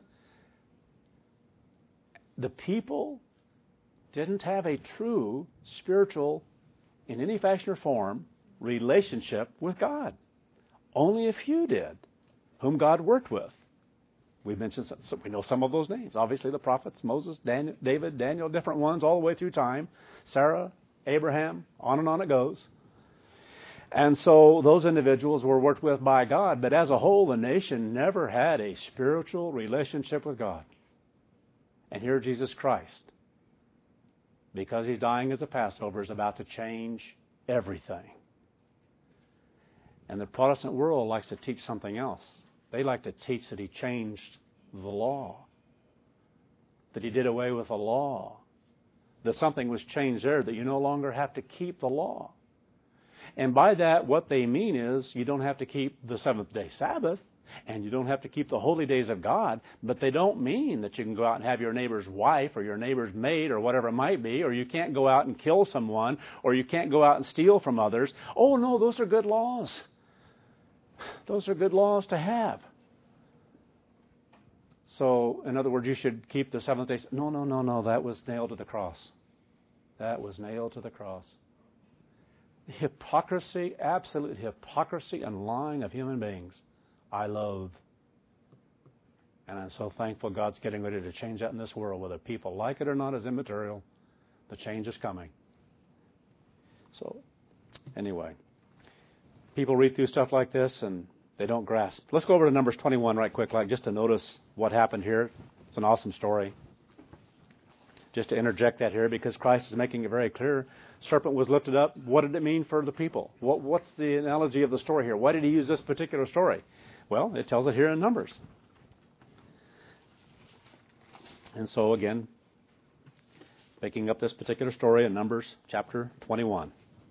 S1: the people didn't have a true spiritual, in any fashion or form, relationship with God. Only a few did, whom God worked with. We mentioned some, we know some of those names. Obviously, the prophets, Moses, Daniel, David, Daniel, different ones all the way through time. Sarah, Abraham, on and on it goes. And so those individuals were worked with by God, but as a whole, the nation never had a spiritual relationship with God. And here Jesus Christ, because he's dying as a Passover, is about to change everything. And the Protestant world likes to teach something else. They like to teach that he changed the law, that he did away with the law, that something was changed there, that you no longer have to keep the law. And by that, what they mean is you don't have to keep the seventh-day Sabbath, and you don't have to keep the holy days of God, but they don't mean that you can go out and have your neighbor's wife or your neighbor's maid or whatever it might be, or you can't go out and kill someone, or you can't go out and steal from others. Oh, no, those are good laws. Those are good laws to have. So, in other words, you should keep the seventh day. No, no, no, no, that was nailed to the cross. That was nailed to the cross. The hypocrisy, absolute hypocrisy and lying of human beings, I loathe. And I'm so thankful God's getting ready to change that in this world. Whether people like it or not is immaterial. The change is coming. So, anyway, people read through stuff like this and they don't grasp. Let's go over to Numbers twenty-one right quick, like just to notice what happened here. It's an awesome story. Just to interject that here, because Christ is making it very clear. Serpent was lifted up. What did it mean for the people? What, what's the analogy of the story here? Why did he use this particular story? Well, it tells it here in Numbers. And so again, picking up this particular story in Numbers chapter twenty-one.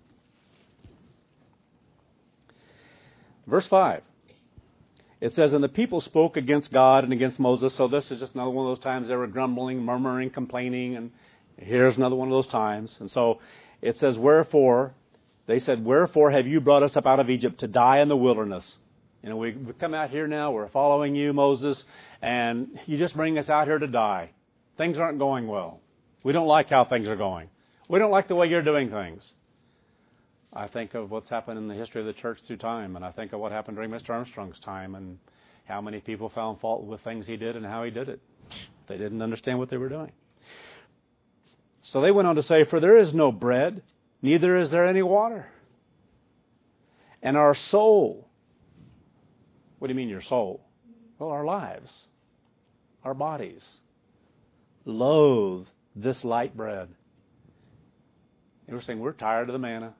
S1: Verse five. It says, and the people spoke against God and against Moses. So this is just another one of those times they were grumbling, murmuring, complaining. And here's another one of those times. And so it says, wherefore, they said, wherefore have you brought us up out of Egypt to die in the wilderness? You know, we, we come out here now, we're following you, Moses, and you just bring us out here to die. Things aren't going well. We don't like how things are going. We don't like the way you're doing things. I think of what's happened in the history of the church through time, and I think of what happened during Mister Armstrong's time, and how many people found fault with things he did and how he did it. They didn't understand what they were doing. So they went on to say, for there is no bread, neither is there any water. And our soul, what do you mean your soul? Well, our lives, our bodies, loathe this light bread. And we're saying we're tired of the manna.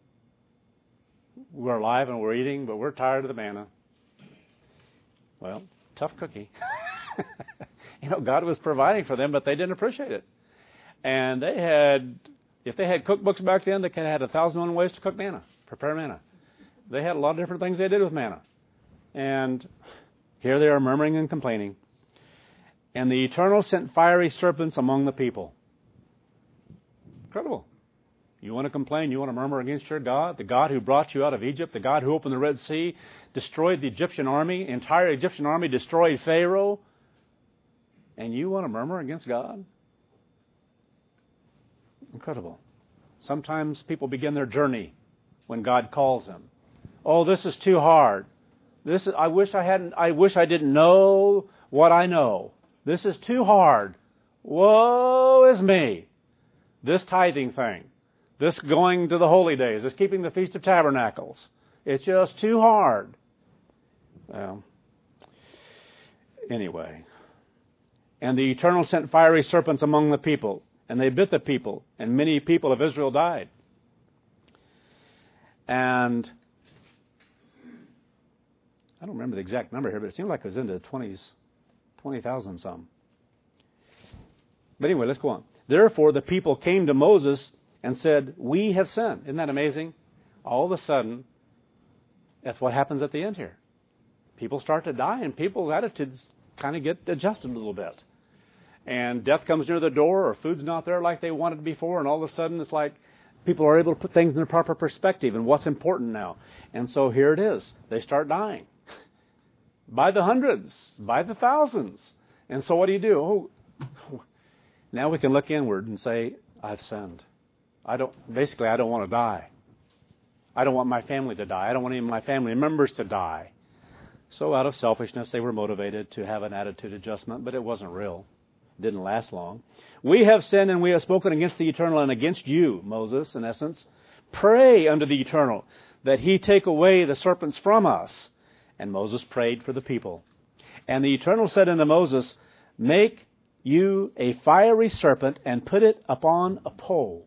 S1: We're alive and we're eating, but we're tired of the manna. Well, tough cookie. You know, God was providing for them, but they didn't appreciate it. And they had, if they had cookbooks back then, they could have had a thousand and one ways to cook manna, prepare manna. They had a lot of different things they did with manna. And here they are murmuring and complaining. And the Eternal sent fiery serpents among the people. Incredible. You want to complain, you want to murmur against your God, the God who brought you out of Egypt, the God who opened the Red Sea, destroyed the Egyptian army, entire Egyptian army, destroyed Pharaoh, and you want to murmur against God? Incredible. Sometimes people begin their journey when God calls them. Oh, this is too hard. This is, I wish I hadn't, I wish I didn't know what I know. This is too hard. Woe is me. This tithing thing. This going to the holy days. This keeping the Feast of Tabernacles. It's just too hard. Well, anyway. And the Eternal sent fiery serpents among the people, and they bit the people, and many people of Israel died. And I don't remember the exact number here, but it seemed like it was into the twenties, twenty thousand some. But anyway, let's go on. Therefore, the people came to Moses and said, we have sinned. Isn't that amazing? All of a sudden, that's what happens at the end here. People start to die, and people's attitudes kind of get adjusted a little bit. And death comes near the door, or food's not there like they wanted before, and all of a sudden it's like people are able to put things in their proper perspective and what's important now. And so here it is. They start dying. By the hundreds, by the thousands. And so what do you do? Oh, now we can look inward and say, I've sinned. I don't, basically, I don't want to die. I don't want my family to die. I don't want any of my family members to die. So out of selfishness, they were motivated to have an attitude adjustment, but it wasn't real. It didn't last long. We have sinned and we have spoken against the Eternal and against you, Moses, in essence. Pray unto the Eternal that he take away the serpents from us. And Moses prayed for the people. And the Eternal said unto Moses, make you a fiery serpent and put it upon a pole.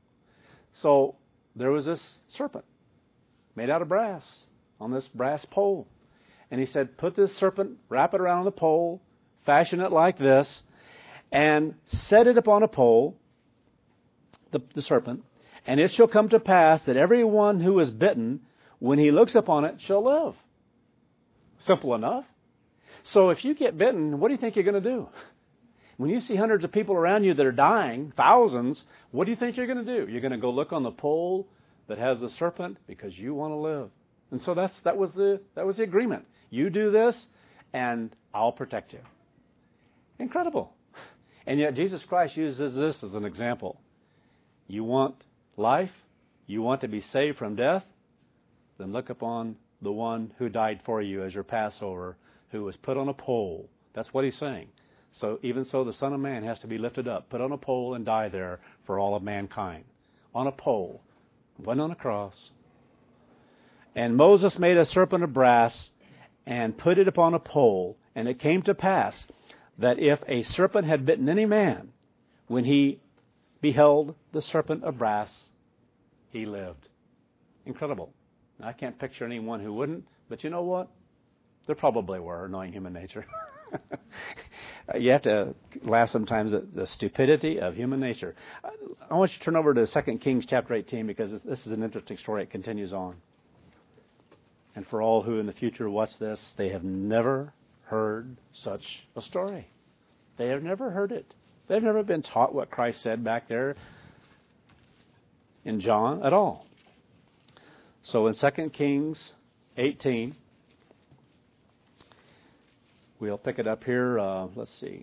S1: So there was this serpent made out of brass on this brass pole. And he said, put this serpent, wrap it around the pole, fashion it like this, and set it upon a pole, the, the serpent, and it shall come to pass that everyone who is bitten, when he looks upon it, shall live. Simple enough. So if you get bitten, what do you think you're going to do? When you see hundreds of people around you that are dying, thousands, what do you think you're going to do? You're going to go look on the pole that has the serpent because you want to live. And so that's that was the that was the agreement. You do this, and I'll protect you. Incredible. And yet Jesus Christ uses this as an example. You want life? You want to be saved from death? Then look upon the one who died for you as your Passover, who was put on a pole. That's what he's saying. So even so, the Son of Man has to be lifted up, put on a pole, and die there for all of mankind. On a pole. Went on a cross. And Moses made a serpent of brass and put it upon a pole. And it came to pass that if a serpent had bitten any man, when he beheld the serpent of brass, he lived. Incredible. Now, I can't picture anyone who wouldn't, but you know what? There probably were, knowing human nature. You have to laugh sometimes at the stupidity of human nature. I want you to turn over to Second Kings chapter eighteen, because this is an interesting story. It continues on. And for all who in the future watch this, they have never heard such a story. They have never heard it. They've never been taught what Christ said back there in John at all. So in Second Kings eighteen, we'll pick it up here. Uh, let's see.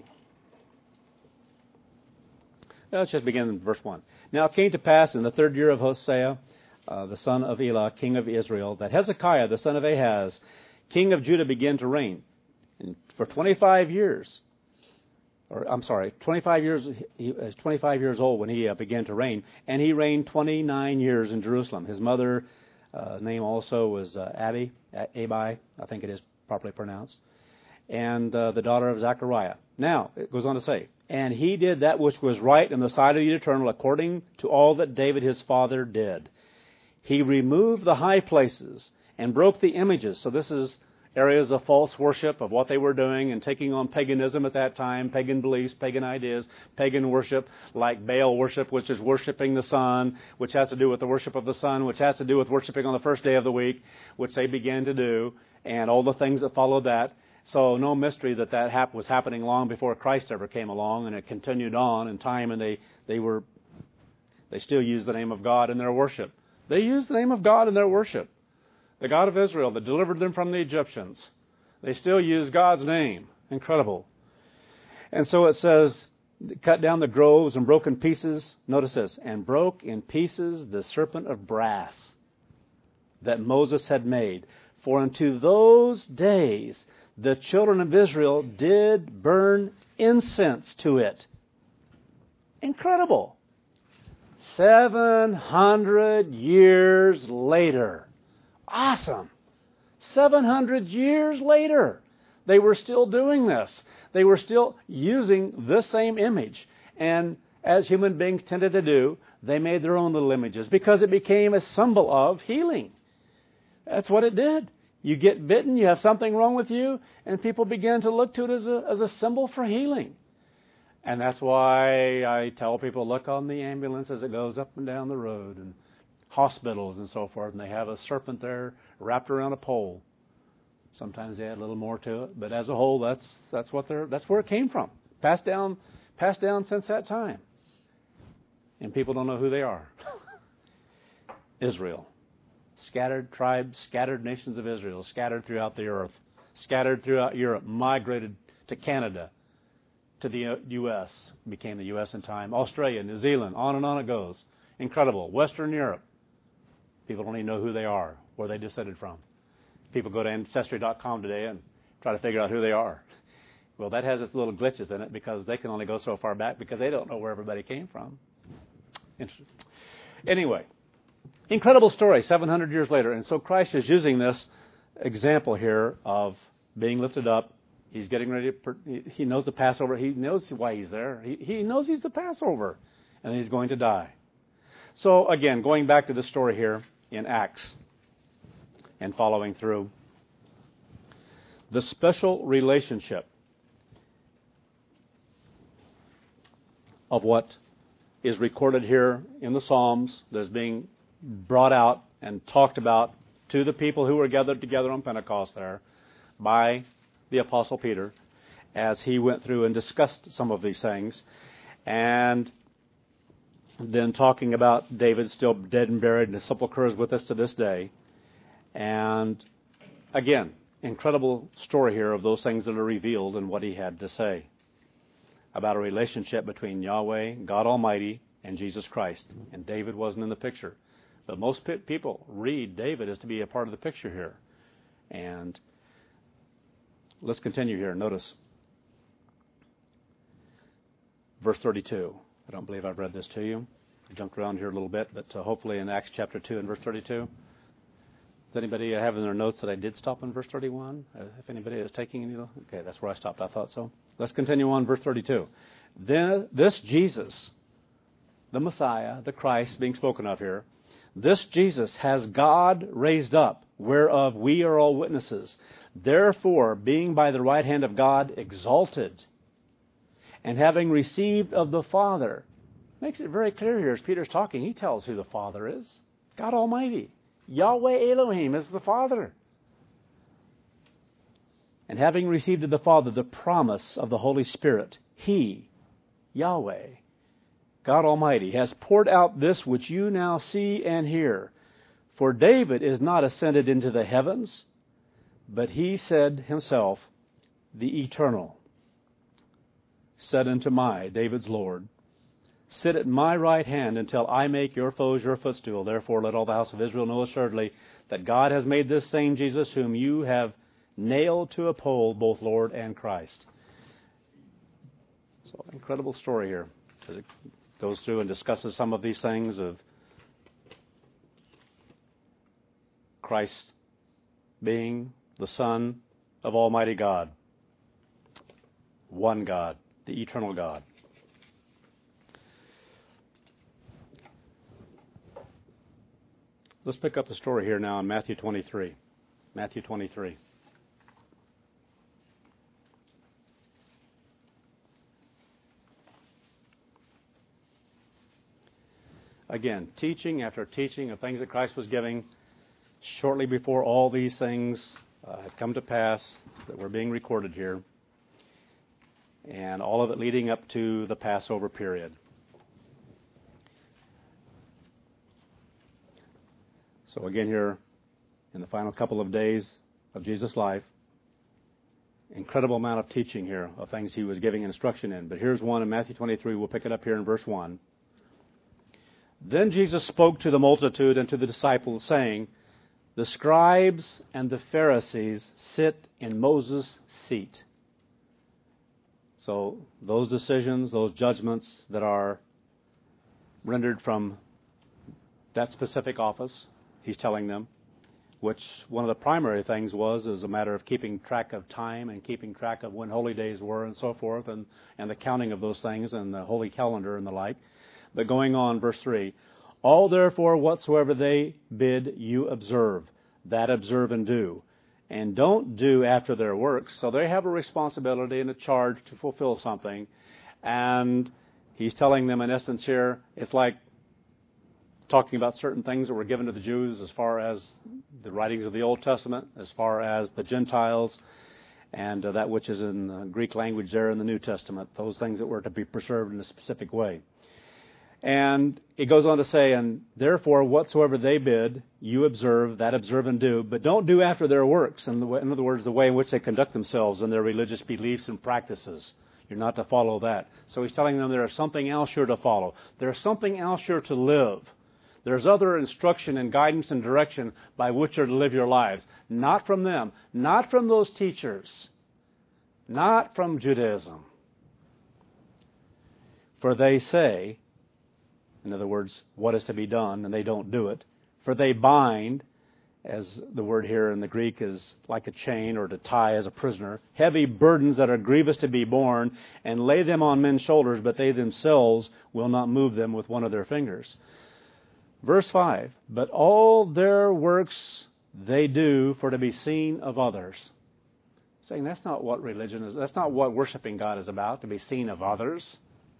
S1: Let's just begin in verse one. Now it came to pass in the third year of Hosea, uh, the son of Elah, king of Israel, that Hezekiah, the son of Ahaz, king of Judah, began to reign. And for twenty-five years, or I'm sorry, twenty-five years, he was twenty-five years old when he uh, began to reign, and he reigned twenty-nine years in Jerusalem. His mother uh, name also was uh, Abi, Abi, I think it is properly pronounced, and uh, the daughter of Zechariah. Now, it goes on to say, and he did that which was right in the sight of the Eternal, according to all that David his father did. He removed the high places and broke the images. So this is areas of false worship, of what they were doing and taking on paganism at that time, pagan beliefs, pagan ideas, pagan worship, like Baal worship, which is worshiping the sun, which has to do with the worship of the sun, which has to do with worshiping on the first day of the week, which they began to do, and all the things that followed that. So no mystery that that hap- was happening long before Christ ever came along, and it continued on in time, and they, they were They still use the name of God in their worship. They use the name of God in their worship. The God of Israel that delivered them from the Egyptians. They still use God's name. Incredible. And so it says, cut down the groves and broke in pieces. Notice this. And broke in pieces the serpent of brass that Moses had made. For unto those days the children of Israel did burn incense to it. Incredible. Seven hundred years later. Awesome. Seven hundred years later, they were still doing this. They were still using the same image. And as human beings tended to do, they made their own little images because it became a symbol of healing. That's what it did. You get bitten, you have something wrong with you, and people begin to look to it as a, as a symbol for healing. And that's why I tell people, look on the ambulance as it goes up and down the road, and hospitals and so forth, and they have a serpent there wrapped around a pole. Sometimes they add a little more to it, but as a whole, that's that's what they're that's where it came from. Passed down, passed down since that time. And people don't know who they are. Israel. Scattered tribes, scattered nations of Israel, scattered throughout the earth, scattered throughout Europe, migrated to Canada, to the U S, became the U S in time, Australia, New Zealand, on and on it goes. Incredible. Western Europe. People don't even know who they are, where they descended from. People go to Ancestry dot com today and try to figure out who they are. Well, that has its little glitches in it because they can only go so far back because they don't know where everybody came from. Interesting. Anyway, incredible story, seven hundred years later. And so Christ is using this example here of being lifted up. He's getting ready to, he knows the Passover. He knows why he's there. He, he knows he's the Passover. And he's going to die. So again, going back to the story here in Acts and following through, the special relationship of what is recorded here in the Psalms that is being brought out and talked about to the people who were gathered together on Pentecost there by the Apostle Peter as he went through and discussed some of these things. And then talking about David still dead and buried, and his sepulchre is with us to this day. And again, incredible story here of those things that are revealed and what he had to say about a relationship between Yahweh, God Almighty, and Jesus Christ. And David wasn't in the picture. But most people read David as to be a part of the picture here. And let's continue here. Notice verse thirty-two. I don't believe I've read this to you. I jumped around here a little bit, but uh, hopefully in Acts chapter two and verse thirty-two. Does anybody have in their notes that I did stop in verse thirty-one? Uh, if anybody is taking any, okay, that's where I stopped. I thought so. Let's continue on verse thirty-two. Then this Jesus, the Messiah, the Christ being spoken of here, this Jesus has God raised up, whereof we are all witnesses. Therefore, being by the right hand of God exalted, and having received of the Father, makes it very clear here as Peter's talking, he tells who the Father is. God Almighty. Yahweh Elohim is the Father. And having received of the Father the promise of the Holy Spirit, He, Yahweh, God Almighty, has poured out this which you now see and hear. For David is not ascended into the heavens, but he said himself, the Eternal said unto my, David's Lord, sit at my right hand until I make your foes your footstool. Therefore let all the house of Israel know assuredly that God has made this same Jesus whom you have nailed to a pole, both Lord and Christ. So, incredible story here as it goes through and discusses some of these things of Christ being the Son of Almighty God, one God, the eternal God. Let's pick up the story here now in Matthew twenty-three. Matthew twenty-three. Again, teaching after teaching of things that Christ was giving shortly before all these things uh, had come to pass that were being recorded here. And all of it leading up to the Passover period. So again here, in the final couple of days of Jesus' life, incredible amount of teaching here of things he was giving instruction in. But here's one in Matthew twenty-three. We'll pick it up here in verse one. Then Jesus spoke to the multitude and to the disciples, saying, the scribes and the Pharisees sit in Moses' seat. So those decisions, those judgments that are rendered from that specific office, he's telling them, which one of the primary things was is a matter of keeping track of time and keeping track of when holy days were and so forth, and, and the counting of those things and the holy calendar and the like. But going on, verse three, all therefore whatsoever they bid you observe, that observe and do. And don't do after their works. So they have a responsibility and a charge to fulfill something. And he's telling them in essence here, it's like talking about certain things that were given to the Jews as far as the writings of the Old Testament, as far as the Gentiles, and uh, that which is in uh, Greek language there in the New Testament, those things that were to be preserved in a specific way. And it goes on to say, and therefore whatsoever they bid, you observe, that observe and do, but don't do after their works. In, the way, in other words, the way in which they conduct themselves and their religious beliefs and practices. You're not to follow that. So he's telling them there is something else you're to follow. There's something else you're to live. There's other instruction and guidance and direction by which you're to live your lives. Not from them. Not from those teachers. Not from Judaism. For they say, in other words, what is to be done, and they don't do it. For they bind, as the word here in the Greek is like a chain or to tie as a prisoner, heavy burdens that are grievous to be borne, and lay them on men's shoulders, but they themselves will not move them with one of their fingers. Verse five, but all their works they do for to be seen of others. Saying that's not what religion is, that's not what worshiping God is about, to be seen of others.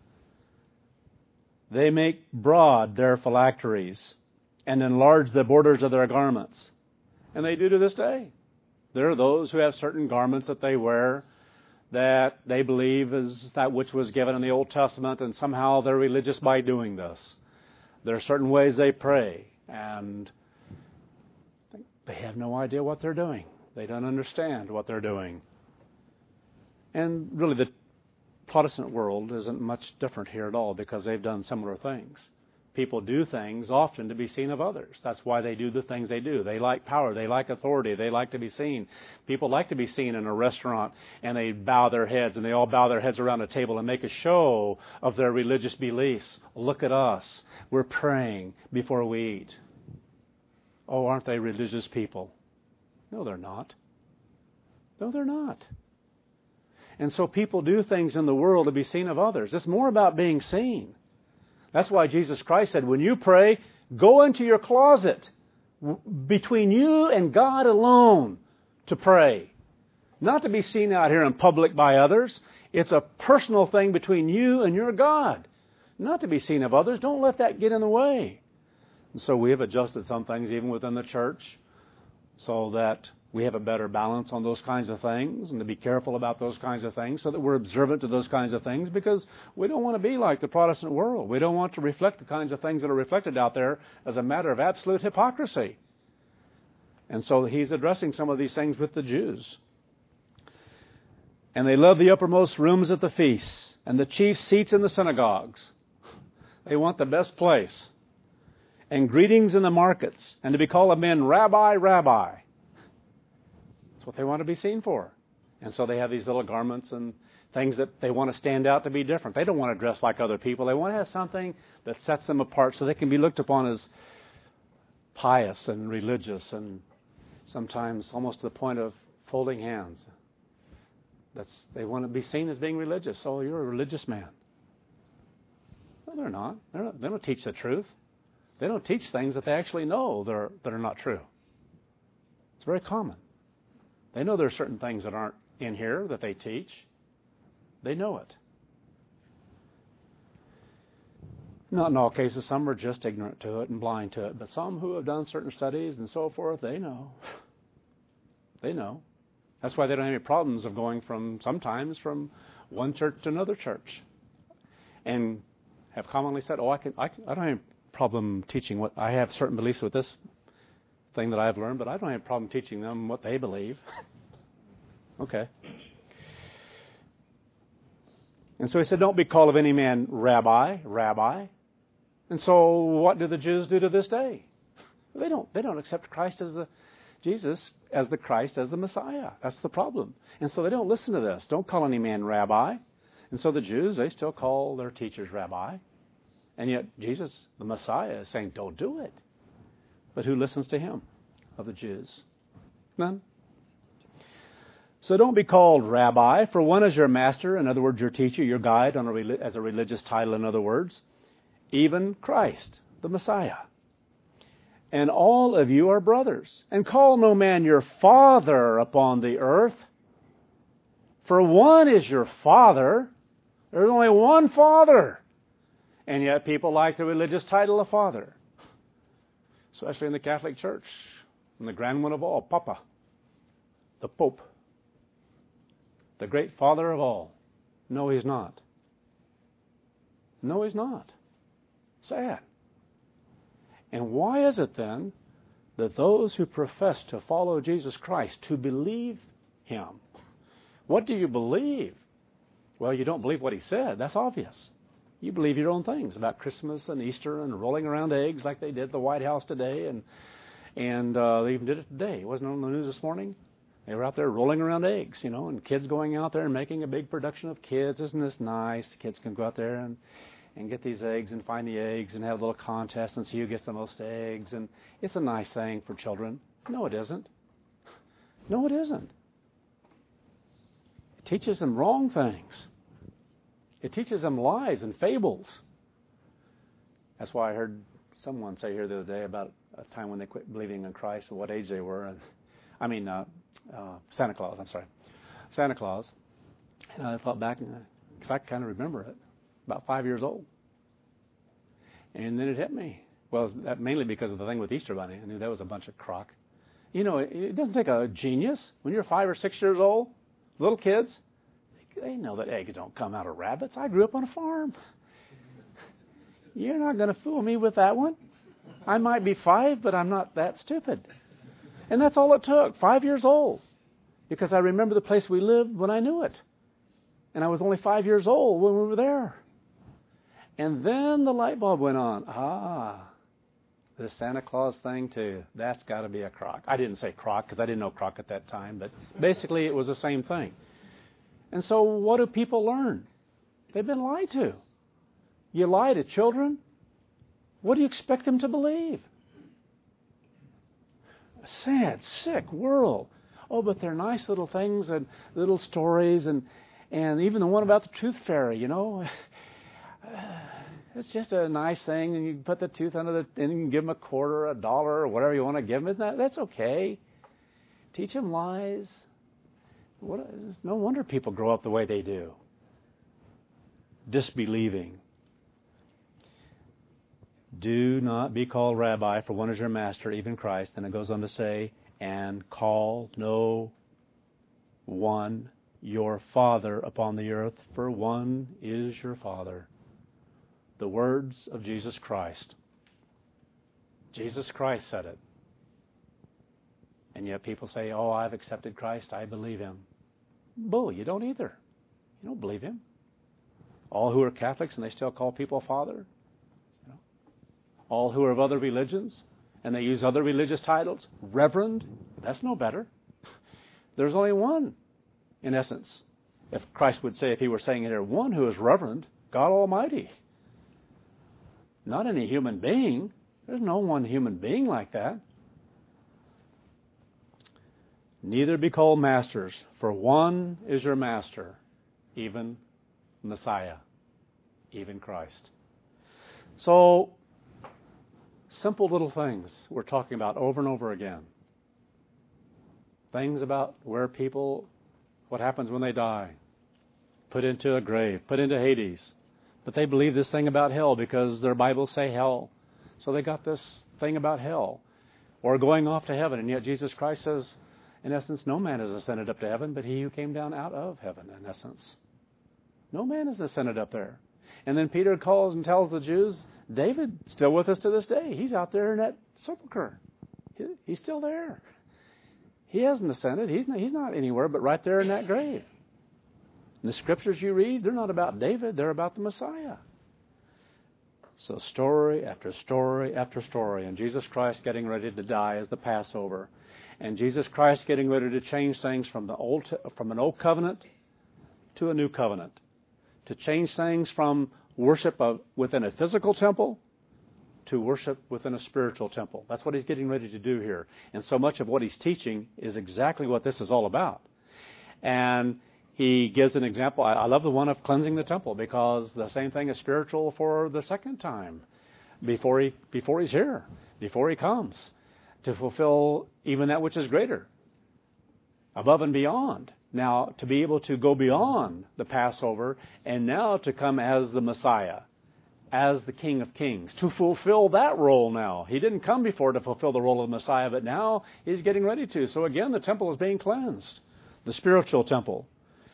S1: They make broad their phylacteries and enlarge the borders of their garments. And they do to this day. There are those who have certain garments that they wear that they believe is that which was given in the Old Testament, and somehow they're religious by doing this. There are certain ways they pray, and they have no idea what they're doing. They don't understand what they're doing. And really the Protestant world isn't much different here at all because they've done similar things. People do things often to be seen of others. That's why they do the things they do. They like power. They like authority. They like to be seen. People like to be seen in a restaurant, and they bow their heads, and they all bow their heads around a table and make a show of their religious beliefs. Look at us. We're praying before we eat. Oh, aren't they religious people? No, they're not. No, they're not. And so people do things in the world to be seen of others. It's more about being seen. That's why Jesus Christ said, when you pray, go into your closet between you and God alone to pray. Not to be seen out here in public by others. It's a personal thing between you and your God. Not to be seen of others. Don't let that get in the way. And so we have adjusted some things even within the church so that we have a better balance on those kinds of things, and to be careful about those kinds of things so that we're observant to those kinds of things, because we don't want to be like the Protestant world. We don't want to reflect the kinds of things that are reflected out there as a matter of absolute hypocrisy. And so he's addressing some of these things with the Jews. And they love the uppermost rooms at the feasts and the chief seats in the synagogues. They want the best place. And greetings in the markets, and to be called of men, Rabbi, Rabbi. What they want to be seen for. And so they have these little garments and things that they want to stand out to be different. They don't want to dress like other people. They want to have something that sets them apart so they can be looked upon as pious and religious, and sometimes almost to the point of folding hands. That's they want to be seen as being religious. Oh, you're a religious man. No, they're not. They're not. They don't teach the truth. They don't teach things that they actually know that are, that are not true. It's very common. They know there are certain things that aren't in here that they teach. They know it. Not in all cases. Some are just ignorant to it and blind to it. But some who have done certain studies and so forth, they know. They know. That's why they don't have any problems of going from, sometimes, from one church to another church. And have commonly said, oh, I can, I can, I don't have any problem teaching what I have certain beliefs with this thing that I've learned, but I don't have a problem teaching them what they believe. Okay. And so he said, don't be called of any man rabbi, rabbi. And so what do the Jews do to this day? They don't, they don't accept Christ as the, Jesus as the Christ, as the Messiah. That's the problem. And so they don't listen to this. Don't call any man rabbi. And so the Jews, they still call their teachers rabbi. And yet Jesus, the Messiah, is saying, don't do it. But who listens to him of the Jews? None. So don't be called rabbi, for one is your master, in other words, your teacher, your guide, on a, as a religious title, in other words, even Christ, the Messiah. And all of you are brothers. And call no man your father upon the earth, for one is your father. There's only one Father. And yet people like the religious title of Father, especially in the Catholic Church, and the grand one of all, Papa, the Pope, the great Father of all. No, he's not. No, he's not. Sad. And why is it then that those who profess to follow Jesus Christ, to believe him, what do you believe? Well, you don't believe what he said. That's obvious. You believe your own things about Christmas and Easter and rolling around eggs like they did at the White House today, and and uh, they even did it today. It wasn't on the news this morning. They were out there rolling around eggs, you know, and kids going out there and making a big production of kids. Isn't this nice? Kids can go out there and, and get these eggs and find the eggs and have a little contest and see who gets the most eggs. And it's a nice thing for children. No, it isn't. No, it isn't. It teaches them wrong things. It teaches them lies and fables. That's why I heard someone say here the other day about a time when they quit believing in Christ and what age they were. And I mean, uh, uh, Santa Claus, I'm sorry. Santa Claus. And I thought back, because I kind of remember it, about five years old. And then it hit me. Well, that mainly because of the thing with Easter Bunny. I knew that was a bunch of crock. You know, it, it doesn't take a genius. When you're five or six years old, little kids, they know that eggs don't come out of rabbits. I grew up on a farm. You're not going to fool me with that one. I might be five, but I'm not that stupid. And that's all it took, five years old. Because I remember the place we lived when I knew it. And I was only five years old when we were there. And then the light bulb went on. Ah, this Santa Claus thing too. That's got to be a crock. I didn't say crock because I didn't know crock at that time. But basically it was the same thing. And so what do people learn? They've been lied to. You lie to children, what do you expect them to believe? A sad, sick world. Oh, but they're nice little things and little stories, and and even the one about the tooth fairy, you know. It's just a nice thing, and you put the tooth under the, and you can give them a quarter, a dollar, or whatever you want to give them. That, that's okay. Teach them lies. What, it's no wonder people grow up the way they do. Disbelieving. Do not be called rabbi, for one is your master, even Christ. And it goes on to say, and call no one your father upon the earth, for one is your Father. The words of Jesus Christ. Jesus Christ said it. And yet people say, oh, I've accepted Christ, I believe him. Bull, you don't either. You don't believe him. All who are Catholics and they still call people Father. You know. All who are of other religions and they use other religious titles. Reverend, that's no better. There's only one, in essence. If Christ would say, if he were saying it here, one who is reverend, God Almighty. Not any human being. There's no one human being like that. Neither be called masters, for one is your master, even Messiah, even Christ. So, simple little things we're talking about over and over again. Things about where people, what happens when they die, put into a grave, put into Hades. But they believe this thing about hell because their Bibles say hell. So they got this thing about hell. Or going off to heaven. And yet Jesus Christ says, in essence, no man has ascended up to heaven, but he who came down out of heaven, in essence. No man has ascended up there. And then Peter calls and tells the Jews, David, still with us to this day. He's out there in that sepulcher. He's still there. He hasn't ascended. He's not, he's not anywhere but right there in that grave. And the scriptures you read, they're not about David. They're about the Messiah. So story after story after story. And Jesus Christ getting ready to die as the Passover. And Jesus Christ getting ready to change things from the old from an old covenant to a new covenant. To change things from worship of, within a physical temple to worship within a spiritual temple. That's what he's getting ready to do here. And so much of what he's teaching is exactly what this is all about. And he gives an example. I, I love the one of cleansing the temple, because the same thing is spiritual for the second time before he before he's here, before he comes, to fulfill even that which is greater, above and beyond. Now, to be able to go beyond the Passover and now to come as the Messiah, as the King of Kings, to fulfill that role now. He didn't come before to fulfill the role of the Messiah, but now he's getting ready to. So again, the temple is being cleansed, the spiritual temple.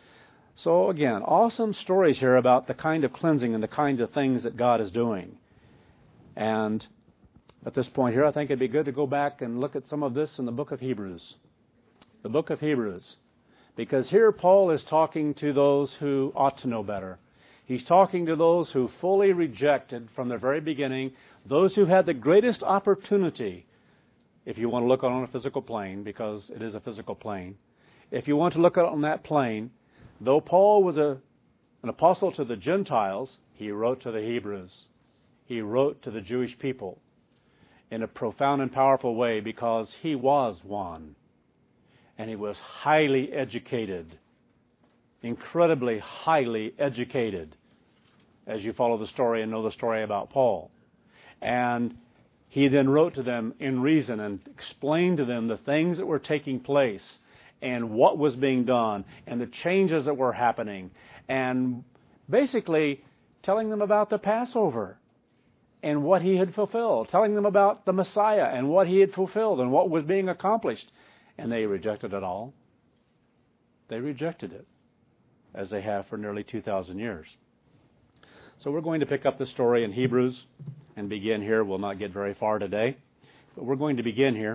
S1: So again, awesome stories here about the kind of cleansing and the kinds of things that God is doing. And at this point here, I think it'd be good to go back and look at some of this in the book of Hebrews. The book of Hebrews. Because here Paul is talking to those who ought to know better. He's talking to those who fully rejected from the very beginning, those who had the greatest opportunity, if you want to look on a physical plane, because it is a physical plane. If you want to look on that plane, though Paul was a, an apostle to the Gentiles, he wrote to the Hebrews. He wrote to the Jewish people in a profound and powerful way, because he was one. And he was highly educated, incredibly highly educated, as you follow the story and know the story about Paul. And he then wrote to them in reason and explained to them the things that were taking place and what was being done and the changes that were happening, and basically telling them about the Passover and what he had fulfilled, telling them about the Messiah and what he had fulfilled and what was being accomplished. And they rejected it all. They rejected it, as they have for nearly two thousand years. So we're going to pick up the story in Hebrews and begin here. We'll not get very far today, but we're going to begin here.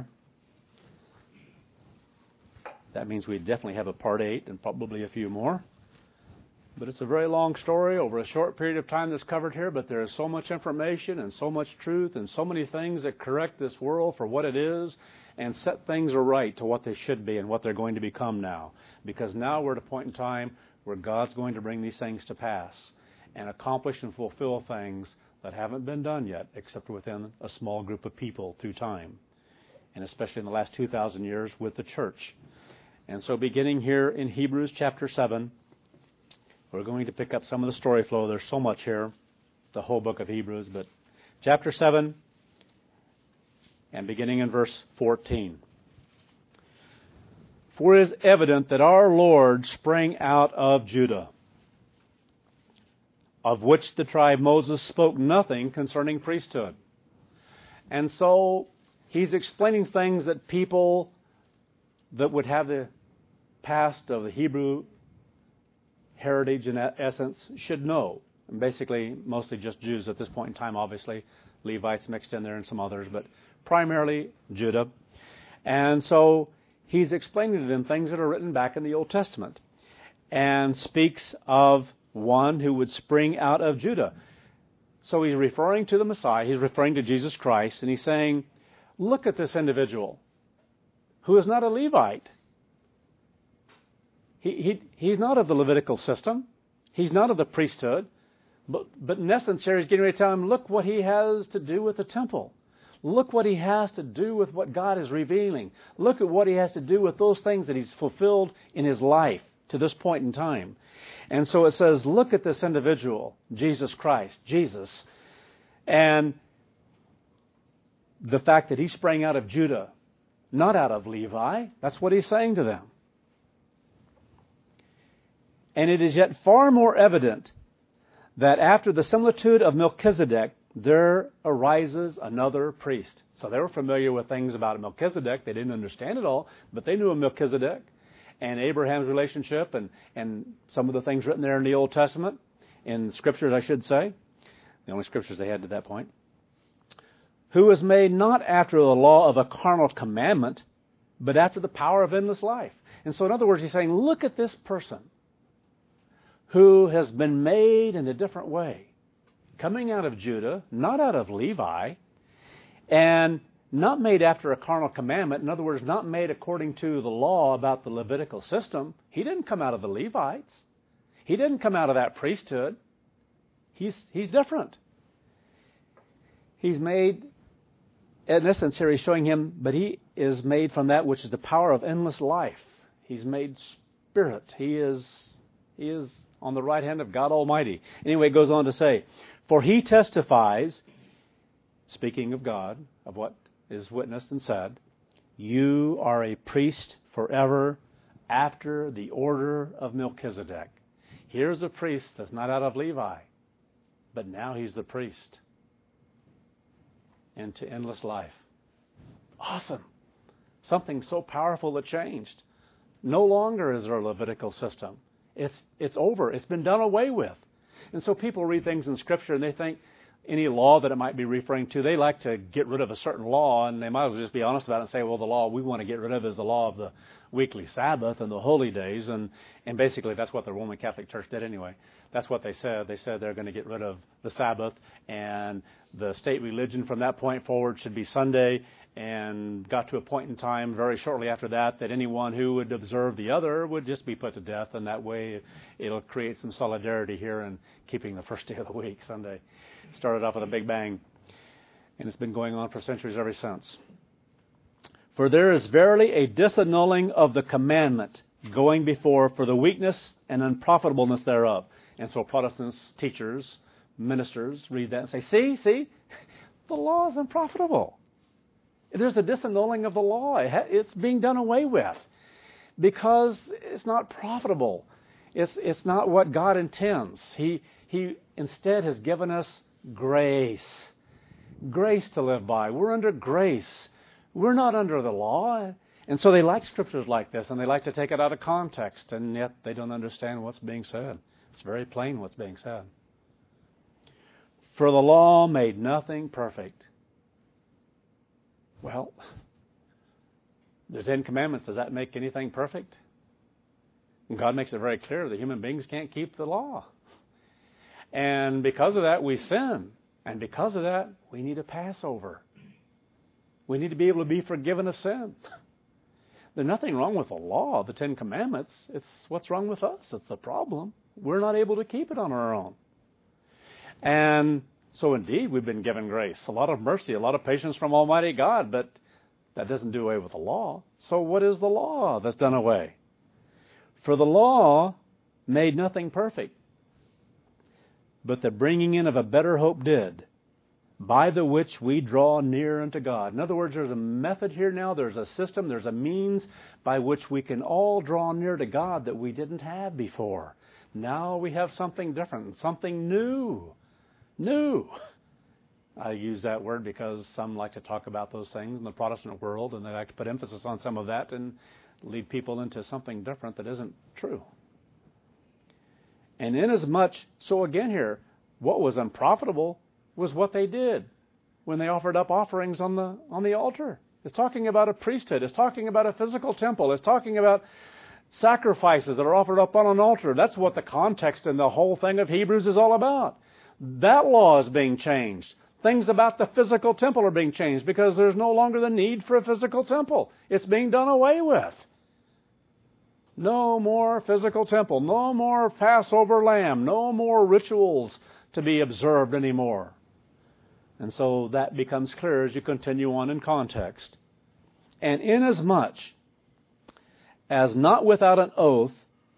S1: That means we definitely have a part eight and probably a few more. But it's a very long story over a short period of time that's covered here, but there is so much information and so much truth and so many things that correct this world for what it is and set things right to what they should be and what they're going to become now. Because now we're at a point in time where God's going to bring these things to pass and accomplish and fulfill things that haven't been done yet, except within a small group of people through time, and especially in the last two thousand years with the church. And so beginning here in Hebrews chapter seven, we're going to pick up some of the story flow. There's so much here, the whole book of Hebrews, but chapter seven, and beginning in verse fourteen. For it is evident that our Lord sprang out of Judah, of which the tribe Moses spoke nothing concerning priesthood. And so he's explaining things that people that would have the past of the Hebrew heritage in essence should know. And basically, mostly just Jews at this point in time, obviously. Levites mixed in there and some others, but primarily Judah. And so he's explaining to them things that are written back in the Old Testament and speaks of one who would spring out of Judah. So he's referring to the Messiah, he's referring to Jesus Christ, and he's saying, look at this individual who is not a Levite. He, he, he's not of the Levitical system. He's not of the priesthood. But, but in essence here, he's getting ready to tell him, look what he has to do with the temple. Look what he has to do with what God is revealing. Look at what he has to do with those things that he's fulfilled in his life to this point in time. And so it says, look at this individual, Jesus Christ, Jesus, and the fact that he sprang out of Judah, not out of Levi. That's what he's saying to them. And it is yet far more evident that after the similitude of Melchizedek, there arises another priest. So they were familiar with things about Melchizedek. They didn't understand it all, but they knew of Melchizedek and Abraham's relationship and, and some of the things written there in the Old Testament, in Scriptures, I should say. The only Scriptures they had to that point. who was made not after the law of a carnal commandment, but after the power of endless life. And so in other words, he's saying, look at this person who has been made in a different way, coming out of Judah, not out of Levi, and not made after a carnal commandment. In other words, not made according to the law about the Levitical system. He didn't come out of the Levites. He didn't come out of that priesthood. He's, he's different. He's made, in essence here, he's showing him, but he is made from that which is the power of endless life. He's made spirit. He is, he is on the right hand of God Almighty. Anyway, it goes on to say, for he testifies, speaking of God, of what is witnessed and said, you are a priest forever after the order of Melchizedek. Here's a priest that's not out of Levi, but now he's the priest into endless life. Awesome. Something so powerful that changed. No longer is there a Levitical system. It's, it's over. It's been done away with. And so people read things in Scripture and they think any law that it might be referring to, they like to get rid of a certain law, and they might as well just be honest about it and say, well, the law we want to get rid of is the law of the weekly Sabbath and the holy days. And, and basically that's what the Roman Catholic Church did anyway. That's what they said. They said they're going to get rid of the Sabbath, and the state religion from that point forward should be Sunday, and got to a point in time very shortly after that that anyone who would observe the other would just be put to death, and that way it'll create some solidarity here in keeping the first day of the week, Sunday. Started off with a big bang, and it's been going on for centuries ever since. For there is verily a disannulling of the commandment going before for the weakness and unprofitableness thereof. And so Protestants, teachers, ministers read that and say, see, see, the law is unprofitable. There's a disannulling of the law. It's being done away with because it's not profitable. It's, it's not what God intends. He, he instead has given us grace. Grace to live by. We're under grace. We're not under the law. And so they like scriptures like this, and they like to take it out of context, and yet they don't understand what's being said. It's very plain what's being said. For the law made nothing perfect. Well, the Ten Commandments, does that make anything perfect? And God makes it very clear that human beings can't keep the law. And because of that, we sin. And because of that, we need a Passover. We need to be able to be forgiven of sin. There's nothing wrong with the law, the Ten Commandments. It's what's wrong with us. It's the problem. We're not able to keep it on our own. And so indeed, we've been given grace, a lot of mercy, a lot of patience from Almighty God, but that doesn't do away with the law. So what is the law that's done away? For the law made nothing perfect, but the bringing in of a better hope did, by the which we draw near unto God. In other words, there's a method here now, there's a system, there's a means by which we can all draw near to God that we didn't have before. Now we have something different, something new. New. I use that word because some like to talk about those things in the Protestant world, and they like to put emphasis on some of that and lead people into something different that isn't true. And inasmuch, so again here, what was unprofitable was what they did when they offered up offerings on the on the altar. It's talking about a priesthood. It's talking about a physical temple. It's talking about sacrifices that are offered up on an altar. That's what the context and the whole thing of Hebrews is all about. That law is being changed. Things about the physical temple are being changed because there's no longer the need for a physical temple. It's being done away with. No more physical temple. No more Passover lamb. No more rituals to be observed anymore. And so that becomes clear as you continue on in context. And inasmuch as not without an oath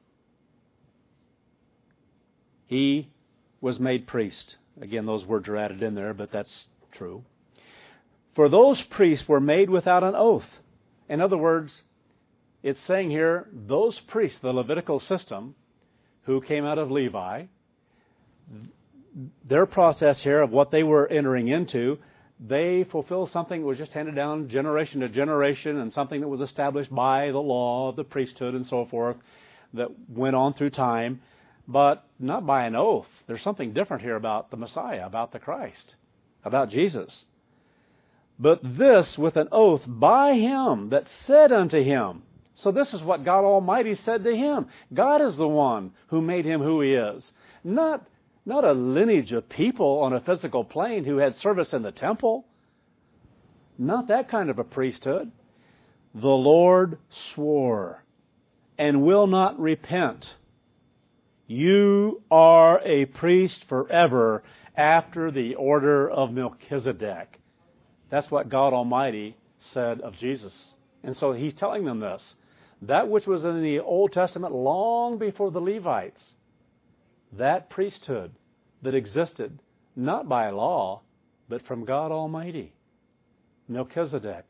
S1: he was made priest. Again, those words are added in there, but that's true. For those priests were made without an oath. In other words, it's saying here, those priests, the Levitical system, who came out of Levi, their process here of what they were entering into, they fulfilled something that was just handed down generation to generation, and something that was established by the law of the priesthood and so forth that went on through time, but not by an oath. There's something different here about the Messiah, about the Christ, about Jesus. but this with an oath by him that said unto him. So this is what God Almighty said to him. God is the one who made him who he is. Not, not a lineage of people on a physical plane who had service in the temple. Not that kind of a priesthood. The Lord swore and will not repent. You are a priest forever after the order of Melchizedek. That's what God Almighty said of Jesus. And so he's telling them this. That which was in the Old Testament long before the Levites, that priesthood that existed not by law, but from God Almighty, Melchizedek.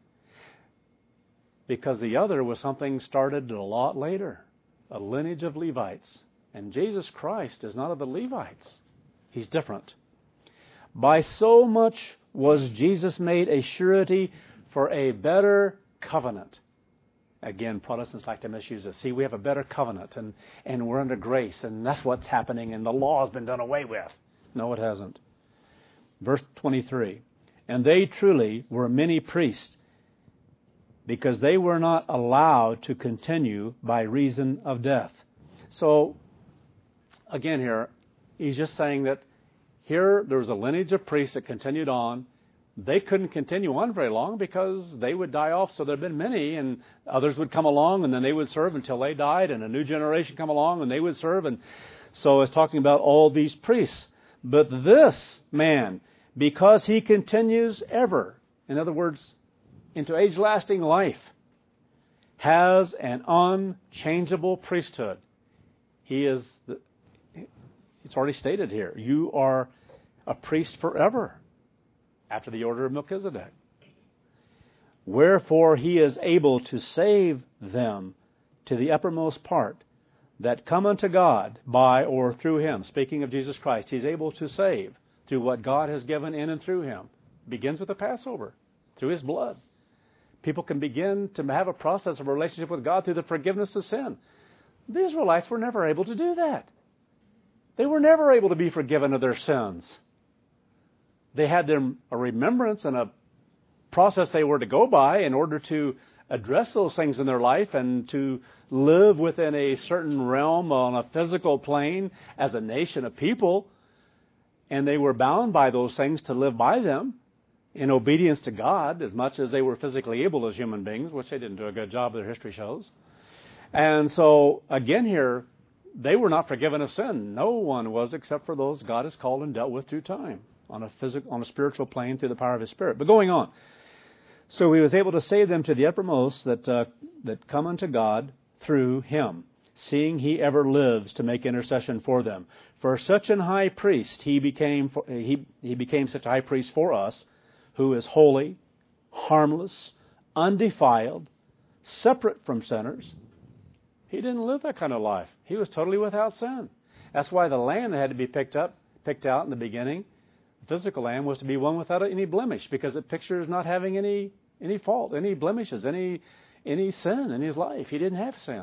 S1: Because the other was something started a lot later, a lineage of Levites. And Jesus Christ is not of the Levites. He's different. By so much was Jesus made a surety for a better covenant. Again, Protestants like to misuse this. See, we have a better covenant, and, and we're under grace, and that's what's happening, and the law has been done away with. No, it hasn't. Verse twenty-three, and they truly were many priests, because they were not allowed to continue by reason of death. So, again here, he's just saying that here there was a lineage of priests that continued on. They couldn't continue on very long because they would die off. So there had been many, and others would come along, and then they would serve until they died, and a new generation come along, and they would serve. And so it's talking about all these priests. But this man, because he continues ever, in other words, into age-lasting life, has an unchangeable priesthood. He is, the, it's already stated here, you are a priest forever, after the order of Melchizedek. Wherefore he is able to save them to the uppermost part that come unto God by or through him. Speaking of Jesus Christ, he's able to save through what God has given in and through him. Begins with the Passover, through his blood. People can begin to have a process of a relationship with God through the forgiveness of sin. The Israelites were never able to do that. They were never able to be forgiven of their sins. They had them a remembrance and a process they were to go by in order to address those things in their life and to live within a certain realm on a physical plane as a nation of people. And they were bound by those things to live by them in obedience to God as much as they were physically able as human beings, which they didn't do a good job, their history shows. And so, again here, they were not forgiven of sin. No one was except for those God has called and dealt with through time. On a physical, on a spiritual plane through the power of his Spirit. But going on. So he was able to save them to the uppermost that uh, that come unto God through him, seeing he ever lives to make intercession for them. For such an high priest he became for, he, he became such a high priest for us, who is holy, harmless, undefiled, separate from sinners. He didn't live that kind of life. He was totally without sin. That's why the lamb that had to be picked up, picked out in the beginning, physical lamb, was to be one without any blemish, because it pictures not having any any fault, any blemishes, any any sin in his life. He didn't have sin.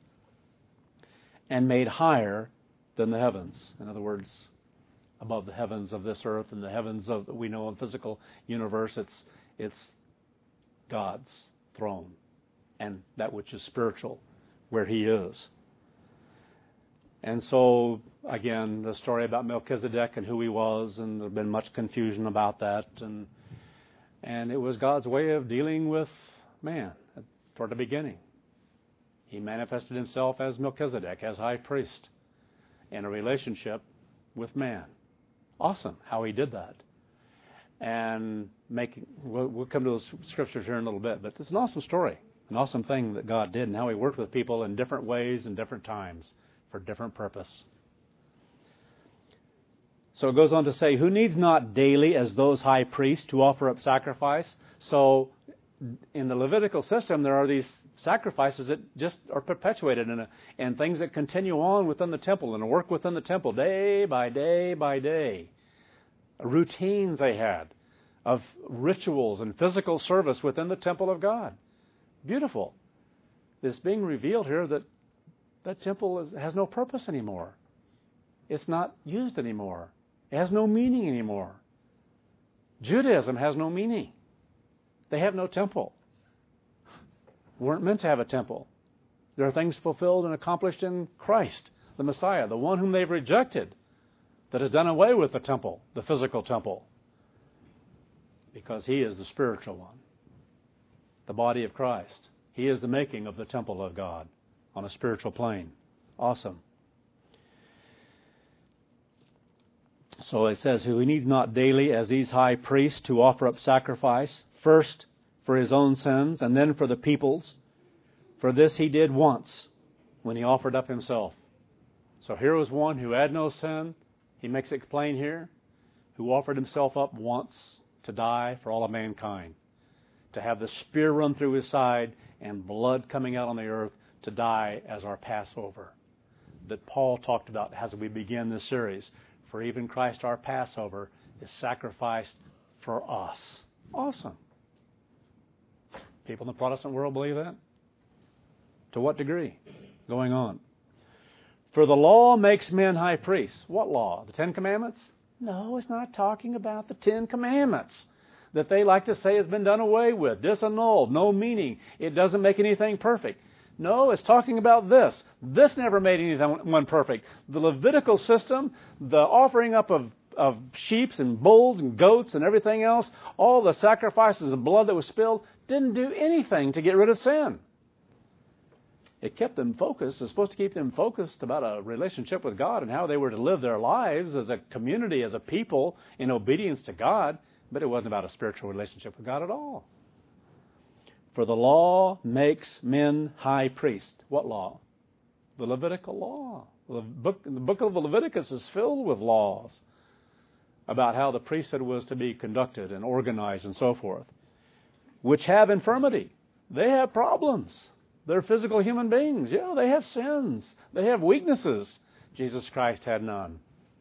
S1: And made higher than the heavens. In other words, above the heavens of this earth and the heavens of we know in the physical universe, it's it's God's throne and that which is spiritual, where he is. And so, again, the story about Melchizedek and who he was, and there's been much confusion about that. And and it was God's way of dealing with man toward the beginning. He manifested himself as Melchizedek, as high priest, in a relationship with man. Awesome how he did that. And making, we'll, we'll come to those scriptures here in a little bit, but it's an awesome story, an awesome thing that God did and how he worked with people in different ways and different times, for different purpose. So it goes on to say, who needs not daily as those high priests to offer up sacrifice? So in the Levitical system, there are these sacrifices that just are perpetuated and, and things that continue on within the temple and work within the temple day by day by day. Routines they had of rituals and physical service within the temple of God. Beautiful. It's being revealed here that that temple is, has no purpose anymore. It's not used anymore. It has no meaning anymore. Judaism has no meaning They have no temple. Weren't meant to have a temple. There are things fulfilled and accomplished in Christ, the Messiah, the one whom they've rejected, that has done away with the temple, the physical temple, because he is the spiritual one, the body of Christ. He is the making of the temple of God on a spiritual plane. Awesome. So it says, who he needs not daily as these high priests to offer up sacrifice, first for his own sins and then for the people's. For this he did once when he offered up himself. So here was one who had no sin. He makes it plain here. Who offered himself up once to die for all of mankind. To have the spear run through his side and blood coming out on the earth to die as our Passover. That Paul talked about as we begin this series. For even Christ our Passover is sacrificed for us. Awesome. People in the Protestant world believe that? To what degree? Going on. For the law makes men high priests. What law? The Ten Commandments? No, it's not talking about the Ten Commandments that they like to say has been done away with, disannulled, no meaning. It doesn't make anything perfect. No, it's talking about this. This never made anyone perfect. The Levitical system, the offering up of, of sheep and bulls and goats and everything else, all the sacrifices of blood that was spilled, didn't do anything to get rid of sin. It kept them focused. It's supposed to keep them focused about a relationship with God and how they were to live their lives as a community, as a people, in obedience to God. But it wasn't about a spiritual relationship with God at all. For the law makes men high priests. What law? The Levitical law. The book, the book of Leviticus is filled with laws about how the priesthood was to be conducted and organized and so forth, which have infirmity. They have problems. They're physical human beings. Yeah, they have sins. They have weaknesses. Jesus Christ had none,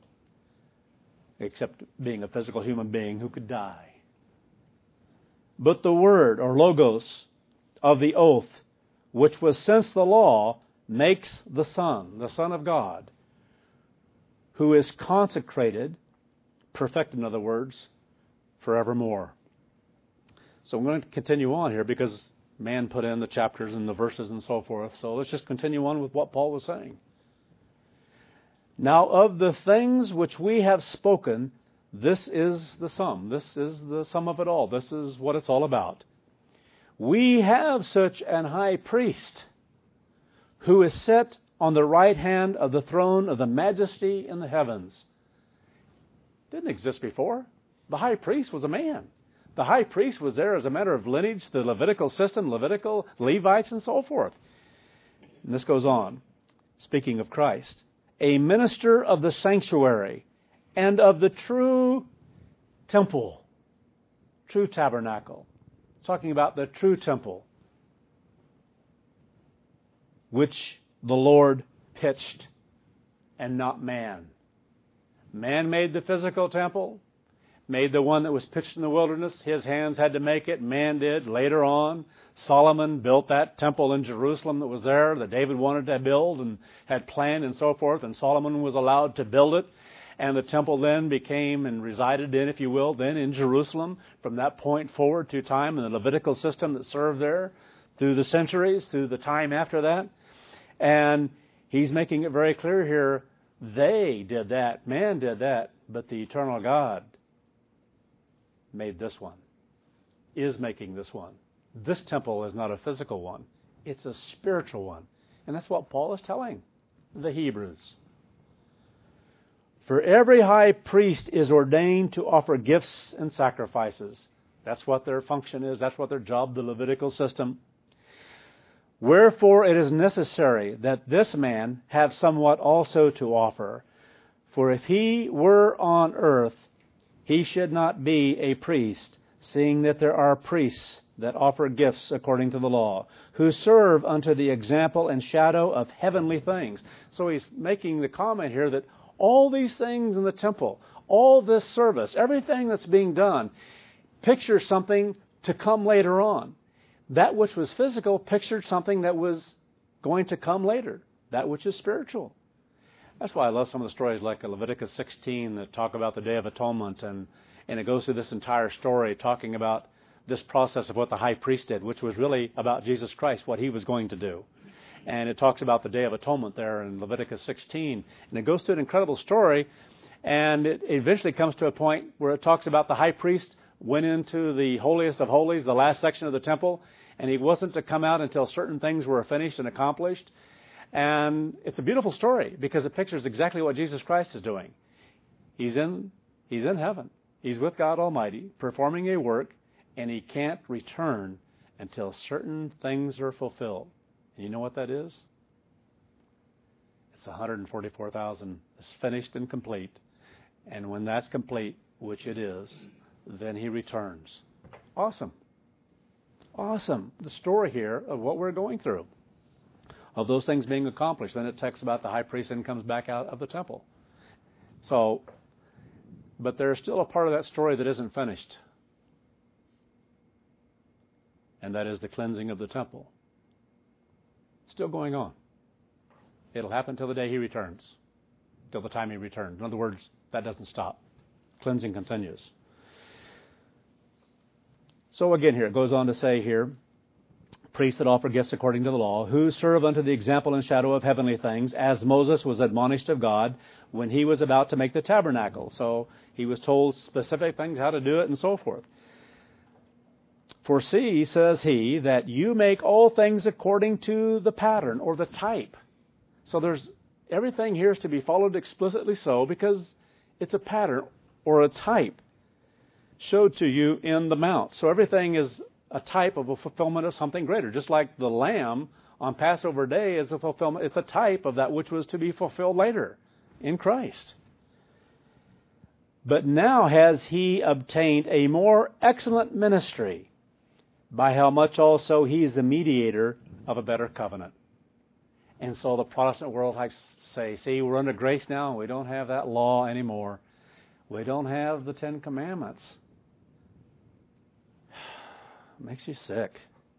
S1: except being a physical human being who could die. But the word, or logos, of the oath, which was since the law, makes the Son, the Son of God, who is consecrated, perfected in other words, forevermore. So I'm going to continue on here because man put in the chapters and the verses and so forth. So let's just continue on with what Paul was saying. Now of the things which we have spoken, this is the sum. This is the sum of it all. This is what it's all about. We have such an high priest who is set on the right hand of the throne of the majesty in the heavens. Didn't exist before. The high priest was a man. The high priest was there as a matter of lineage, the Levitical system, Levitical, Levites, and so forth. And this goes on, speaking of Christ. A minister of the sanctuary and of the true temple, true tabernacle. Talking about the true temple, which the Lord pitched and not man. Man made the physical temple, made the one that was pitched in the wilderness. His hands had to make it. Man did. Later on, Solomon built that temple in Jerusalem that was there that David wanted to build and had planned and so forth. And Solomon was allowed to build it. And the temple then became and resided in, if you will, then in Jerusalem from that point forward to time in the Levitical system that served there through the centuries, through the time after that. And he's making it very clear here, they did that, man did that, but the eternal God made this one, is making this one. This temple is not a physical one. It's a spiritual one. And that's what Paul is telling the Hebrews. For every high priest is ordained to offer gifts and sacrifices. That's what their function is. That's what their job, the Levitical system. Wherefore it is necessary that this man have somewhat also to offer. For if he were on earth, he should not be a priest, seeing that there are priests that offer gifts according to the law, who serve unto the example and shadow of heavenly things. So he's making the comment here that all these things in the temple, all this service, everything that's being done, pictures something to come later on. That which was physical pictured something that was going to come later, that which is spiritual. That's why I love some of the stories like Leviticus sixteen that talk about the Day of Atonement, and, and it goes through this entire story talking about this process of what the high priest did, which was really about Jesus Christ, what he was going to do. And it talks about the Day of Atonement there in Leviticus sixteen. And it goes through an incredible story. And it eventually comes to a point where it talks about the high priest went into the holiest of holies, the last section of the temple, and he wasn't to come out until certain things were finished and accomplished. And it's a beautiful story because it pictures exactly what Jesus Christ is doing. He's in, he's in heaven. He's with God Almighty, performing a work, and he can't return until certain things are fulfilled. And you know what that is? It's one hundred forty-four thousand. It's finished and complete. And when that's complete, which it is, then he returns. Awesome. Awesome. The story here of what we're going through, of those things being accomplished. Then it talks about the high priest and comes back out of the temple. So, but there's still a part of that story that isn't finished. And that is the cleansing of the temple. It's still going on. It'll happen till the day he returns, till the time he returns. In other words, that doesn't stop. Cleansing continues. So again here, it goes on to say here, priests that offer gifts according to the law, who serve unto the example and shadow of heavenly things, as Moses was admonished of God when he was about to make the tabernacle. So he was told specific things, how to do it, and so forth. For see, says he, that you make all things according to the pattern or the type. So there's everything here is to be followed explicitly so because it's a pattern or a type showed to you in the mount. So everything is a type of a fulfillment of something greater. Just like the lamb on Passover Day is a fulfillment. It's a type of that which was to be fulfilled later in Christ. But now has he obtained a more excellent ministry, by how much also he is the mediator of a better covenant. And so the Protestant world likes to say, see, we're under grace now. We don't have that law anymore. We don't have the Ten Commandments. It makes you sick.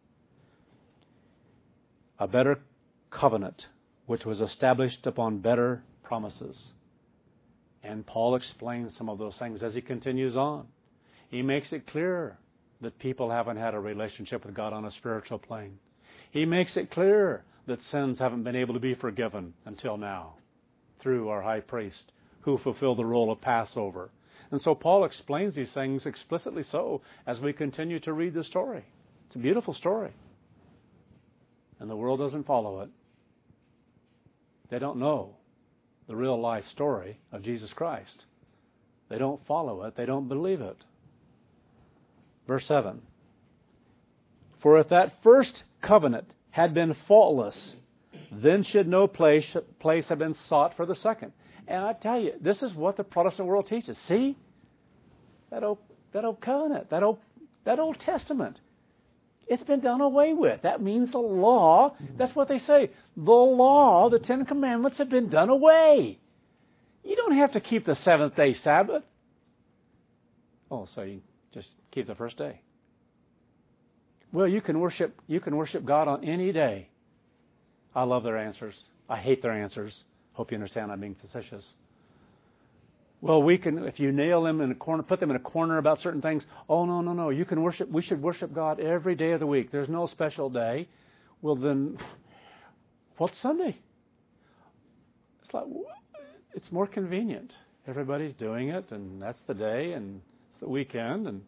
S1: A better covenant, which was established upon better promises. And Paul explains some of those things as he continues on. He makes it clear that people haven't had a relationship with God on a spiritual plane. He makes it clear that sins haven't been able to be forgiven until now through our high priest who fulfilled the role of Passover. And so Paul explains these things explicitly so as we continue to read the story. It's a beautiful story. And the world doesn't follow it. They don't know the real life story of Jesus Christ. They don't follow it. They don't believe it. Verse seven. For if that first covenant had been faultless, then should no place, place have been sought for the second. And I tell you, this is what the Protestant world teaches. See? That old, that old covenant, that old, that Old Testament. It's been done away with. That means the law, that's what they say. The law, the Ten Commandments have been done away. You don't have to keep the seventh day Sabbath. Oh, so you just keep the first day. Well, you can worship you can worship God on any day. I love their answers. I hate their answers. Hope you understand I'm being facetious. Well, we can, if you nail them in a corner, put them in a corner about certain things. Oh, no, no, no. You can worship, we should worship God every day of the week. There's no special day. Well, then, what's Sunday? It's like, it's more convenient. Everybody's doing it, and that's the day, and it's the weekend, and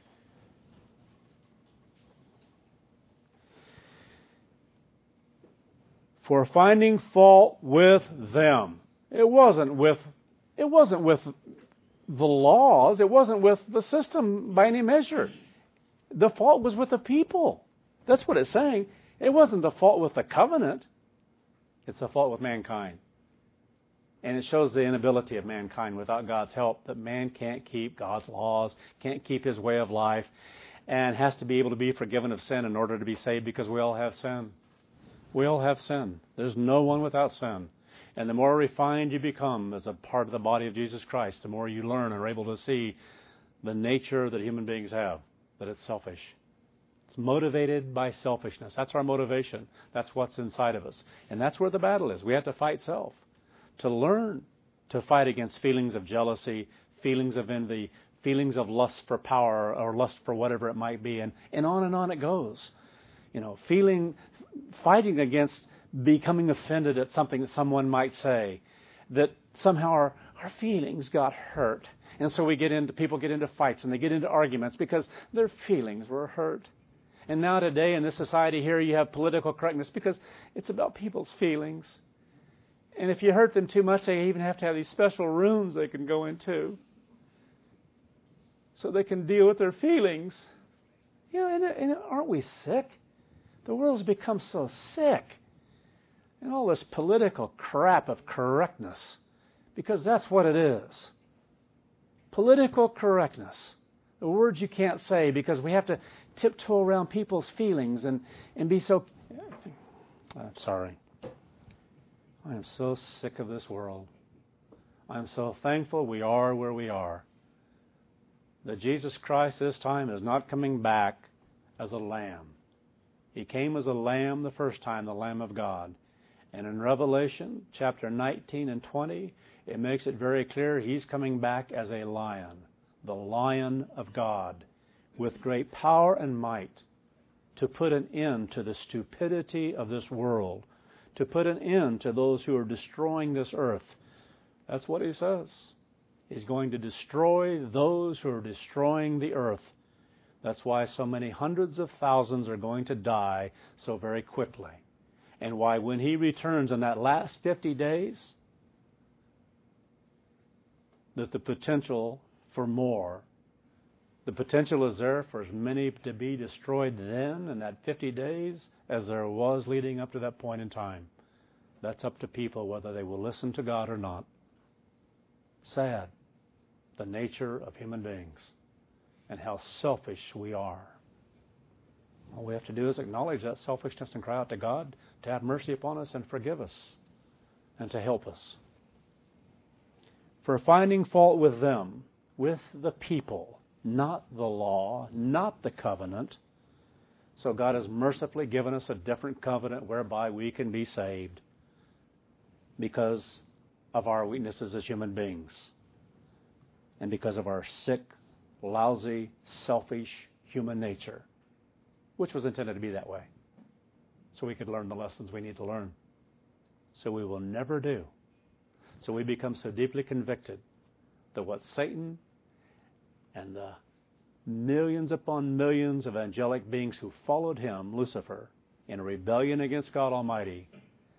S1: for finding fault with them. It wasn't with it wasn't with the laws, it wasn't with the system by any measure. The fault was with the people. That's what it's saying. It wasn't the fault with the covenant. It's the fault with mankind. And it shows the inability of mankind without God's help, that man can't keep God's laws, can't keep his way of life, and has to be able to be forgiven of sin in order to be saved, because we all have sin. We all have sin. There's no one without sin. And the more refined you become as a part of the body of Jesus Christ, the more you learn and are able to see the nature that human beings have, that it's selfish. It's motivated by selfishness. That's our motivation. That's what's inside of us. And that's where the battle is. We have to fight self. To learn to fight against feelings of jealousy, feelings of envy, feelings of lust for power or lust for whatever it might be, and, and on and on it goes. You know, feeling, fighting against becoming offended at something that someone might say, that somehow our, our feelings got hurt. And so we get into, people get into fights and they get into arguments because their feelings were hurt. And now today in this society here you have political correctness because it's about people's feelings. And if you hurt them too much, they even have to have these special rooms they can go into so they can deal with their feelings. You know, and, and aren't we sick? The world's become so sick. And all this political crap of correctness, because that's what it is. Political correctness. The words you can't say because we have to tiptoe around people's feelings and, and be so... I'm sorry. I am so sick of this world. I'm so thankful we are where we are. That Jesus Christ this time is not coming back as a lamb. He came as a lamb the first time, the Lamb of God. And in Revelation chapter nineteen and twenty, it makes it very clear He's coming back as a lion, the Lion of God, with great power and might to put an end to the stupidity of this world, to put an end to those who are destroying this earth. That's what He says. He's going to destroy those who are destroying the earth. That's why so many hundreds of thousands are going to die so very quickly. And why when He returns in that last fifty days, that the potential for more, the potential is there for as many to be destroyed then in that fifty days as there was leading up to that point in time. That's up to people whether they will listen to God or not. Sad, the nature of human beings and how selfish we are. All we have to do is acknowledge that selfishness and cry out to God to have mercy upon us and forgive us and to help us. For finding fault with them, with the people, not the law, not the covenant. So God has mercifully given us a different covenant whereby we can be saved because of our weaknesses as human beings and because of our sick, lousy, selfish human nature, which was intended to be that way, so we could learn the lessons we need to learn. So we will never do. So we become so deeply convicted that what Satan and the millions upon millions of angelic beings who followed him, Lucifer, in rebellion against God Almighty,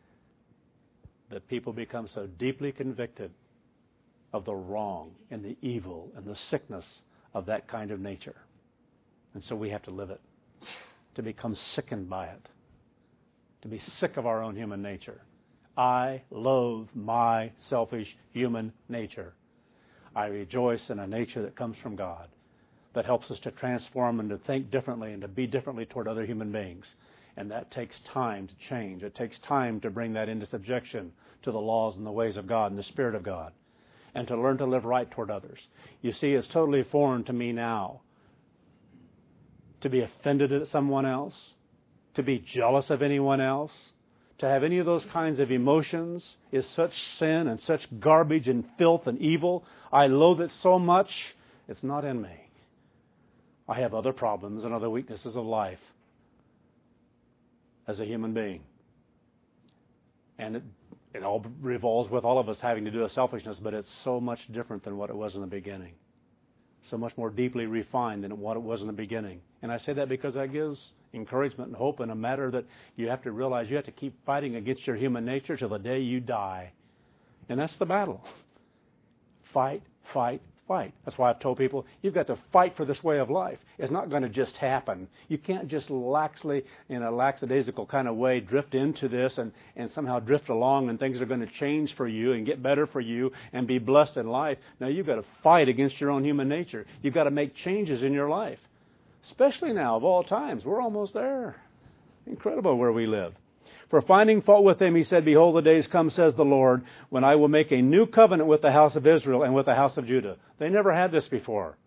S1: that people become so deeply convicted of the wrong and the evil and the sickness of that kind of nature. And so we have to live it, to become sickened by it, to be sick of our own human nature. I loathe my selfish human nature. I rejoice in a nature that comes from God, that helps us to transform and to think differently and to be differently toward other human beings. And that takes time to change. It takes time to bring that into subjection to the laws and the ways of God and the Spirit of God, and to learn to live right toward others. You see, it's totally foreign to me now to be offended at someone else, to be jealous of anyone else, to have any of those kinds of emotions is such sin and such garbage and filth and evil. I loathe it so much, it's not in me. I have other problems and other weaknesses of life as a human being. And it, it all revolves with all of us having to do with selfishness, but it's so much different than what it was in the beginning. So much more deeply refined than what it was in the beginning. And I say that because that gives encouragement and hope in a matter that you have to realize you have to keep fighting against your human nature till the day you die. And that's the battle. Fight, fight, fight. That's why I've told people, you've got to fight for this way of life. It's not going to just happen. You can't just laxly, in a lackadaisical kind of way, drift into this and, and somehow drift along and things are going to change for you and get better for you and be blessed in life. No, you've got to fight against your own human nature. You've got to make changes in your life. Especially now, of all times. We're almost there. Incredible where we live. For finding fault with them, he said, behold, the days come, says the Lord, when I will make a new covenant with the house of Israel and with the house of Judah. They never had this before.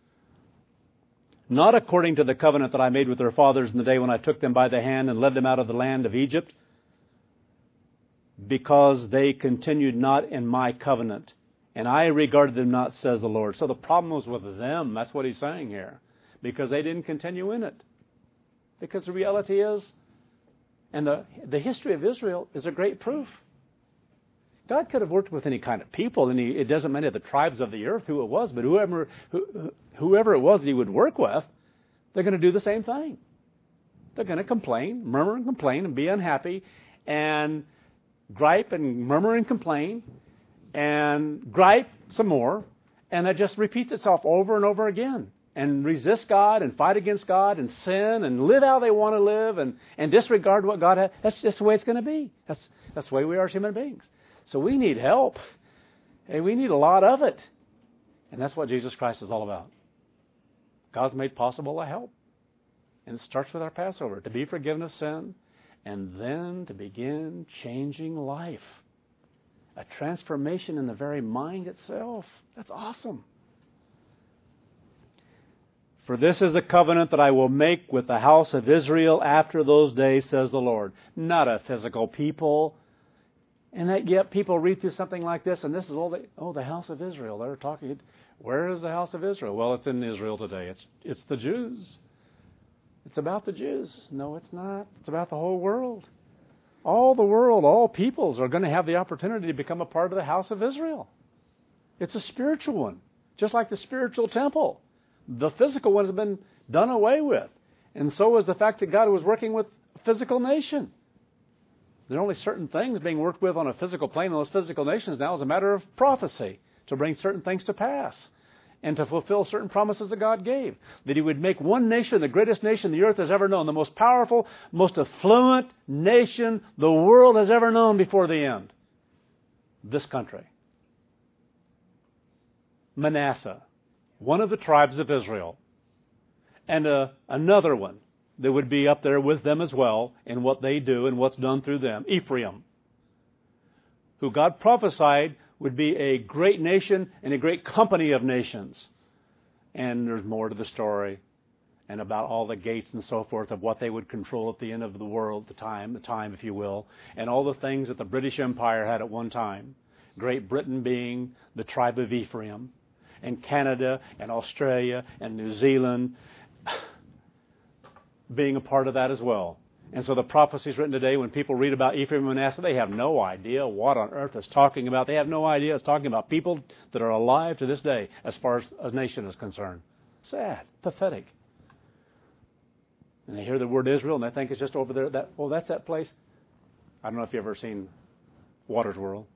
S1: Not according to the covenant that I made with their fathers in the day when I took them by the hand and led them out of the land of Egypt, because they continued not in my covenant, And I regarded them not, says the Lord. So the problem was with them. That's what he's saying here. Because they didn't continue in it. Because the reality is, and the, the history of Israel is a great proof. God could have worked with any kind of people, and he, it doesn't matter the tribes of the earth who it was, but whoever, who, whoever it was that he would work with, they're going to do the same thing. They're going to complain, murmur and complain, and be unhappy, and gripe and murmur and complain, and gripe some more, and that just repeats itself over and over again. And resist God and fight against God and sin and live how they want to live and, and disregard what God has. That's just the way it's going to be. That's that's the way we are as human beings. So we need help. Hey, we need a lot of it. And that's what Jesus Christ is all about. God's made possible a help. And it starts with our Passover, to be forgiven of sin and then to begin changing life. A transformation in the very mind itself. That's awesome. For this is a covenant that I will make with the house of Israel after those days, says the Lord. Not a physical people. And that yet people read through something like this, and this is all the, oh, the house of Israel. They're talking, where is the house of Israel? Well, it's in Israel today. It's it's the Jews. It's about the Jews. No, it's not. It's about the whole world. All the world, all peoples are going to have the opportunity to become a part of the house of Israel. It's a spiritual one, just like the spiritual temple. The physical one has been done away with. And so is the fact that God was working with a physical nation. There are only certain things being worked with on a physical plane in those physical nations now as a matter of prophecy to bring certain things to pass and to fulfill certain promises that God gave. That he would make one nation the greatest nation the earth has ever known, the most powerful, most affluent nation the world has ever known before the end. This country. Manasseh. One of the tribes of Israel, and uh, another one that would be up there with them as well in what they do and what's done through them, Ephraim, who God prophesied would be a great nation and a great company of nations. And there's more to the story and about all the gates and so forth of what they would control at the end of the world, the time, the time, if you will, and all the things that the British Empire had at one time, Great Britain being the tribe of Ephraim, and Canada and Australia and New Zealand being a part of that as well. And so the prophecies written today, when people read about Ephraim and Manasseh, they have no idea what on earth it's talking about. They have no idea it's talking about people that are alive to this day as far as a nation is concerned. Sad, pathetic. And they hear the word Israel and they think it's just over there. That, oh, that's that place. I don't know if you've ever seen Water's World.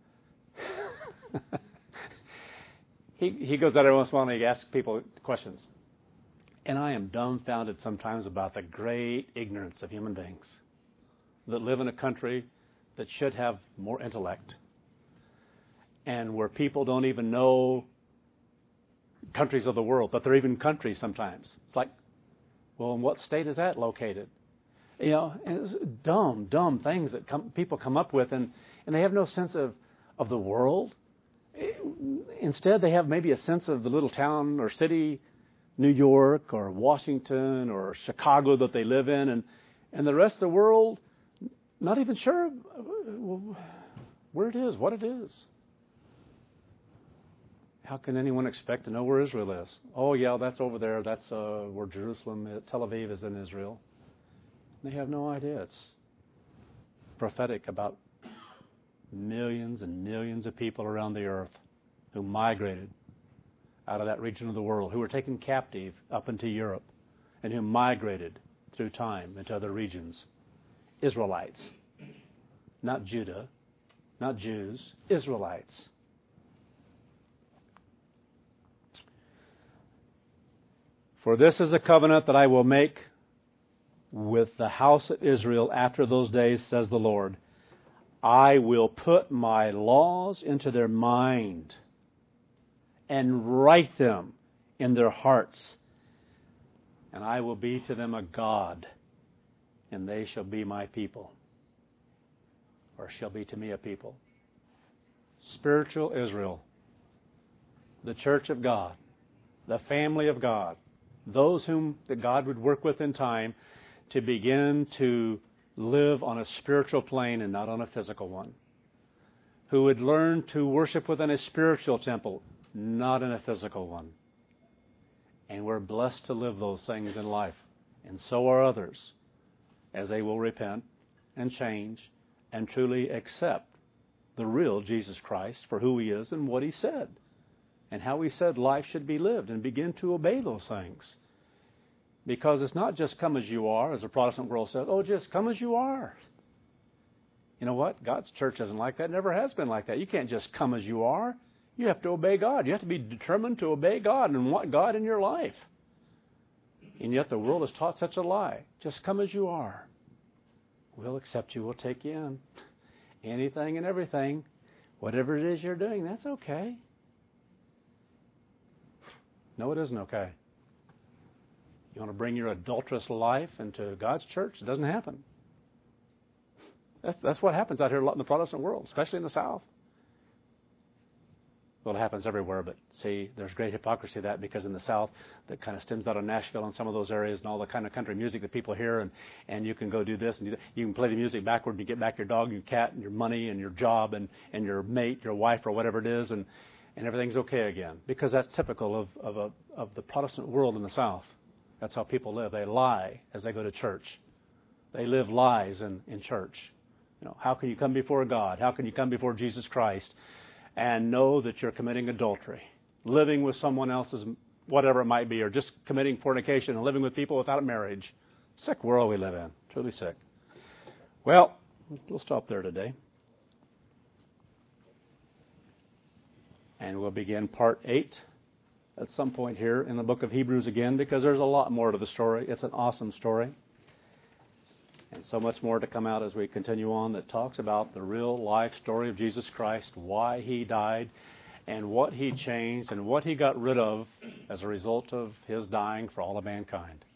S1: He he goes out every once in a while and he asks people questions. And I am dumbfounded sometimes about the great ignorance of human beings that live in a country that should have more intellect and where people don't even know countries of the world, but they're even countries sometimes. It's like, well, in what state is that located? You know, and it's dumb, dumb things that come, people come up with, and, and they have no sense of, of the world. Instead, they have maybe a sense of the little town or city, New York or Washington or Chicago that they live in, and, and the rest of the world, not even sure where it is, what it is. How can anyone expect to know where Israel is? Oh, yeah, that's over there. That's uh, where Jerusalem, is. Tel Aviv is in Israel. They have no idea. It's prophetic about millions and millions of people around the earth who migrated out of that region of the world, who were taken captive up into Europe, and who migrated through time into other regions. Israelites. Not Judah, not Jews, Israelites. For this is a covenant that I will make with the house of Israel after those days, says the Lord. I will put my laws into their mind and write them in their hearts. And I will be to them a God, and they shall be my people, or shall be to me a people. Spiritual Israel, the church of God, the family of God, those whom that God would work with in time to begin to live on a spiritual plane and not on a physical one. who would learn to worship within a spiritual temple, not in a physical one. And we're blessed to live those things in life. And so are others, as they will repent and change and truly accept the real Jesus Christ for who He is and what He said and how He said life should be lived, and begin to obey those things. Because it's not just come as you are, as the Protestant world says, oh, just come as you are. You know what? God's church isn't like that. Never has been like that. You can't just come as you are. You have to obey God. You have to be determined to obey God and want God in your life. And yet the world has taught such a lie. Just come as you are. We'll accept you. We'll take you in. Anything and everything. Whatever it is you're doing, that's okay. No, it isn't okay. You want to bring your adulterous life into God's church? It doesn't happen. That's, that's what happens out here a lot in the Protestant world, especially in the South. Well, it happens everywhere, but see, there's great hypocrisy to that, because in the South, that kind of stems out of Nashville and some of those areas and all the kind of country music that people hear, and, and you can go do this and do that. You can play the music backward and you get back your dog, your cat, and your money and your job and, and your mate, your wife, or whatever it is, and, and everything's okay again, because that's typical of, of, a, of the Protestant world in the South. That's how people live. They lie as they go to church. They live lies in, in church. You know, how can you come before God? How can you come before Jesus Christ and know that you're committing adultery, living with someone else's, whatever it might be, or just committing fornication and living with people without marriage? Sick world we live in, truly sick. Well, we'll stop there today. And we'll begin part eight at some point here in the book of Hebrews again, because there's a lot more to the story. It's an awesome story. And so much more to come out as we continue on that talks about the real life story of Jesus Christ, why He died, and what He changed, and what He got rid of as a result of His dying for all of mankind.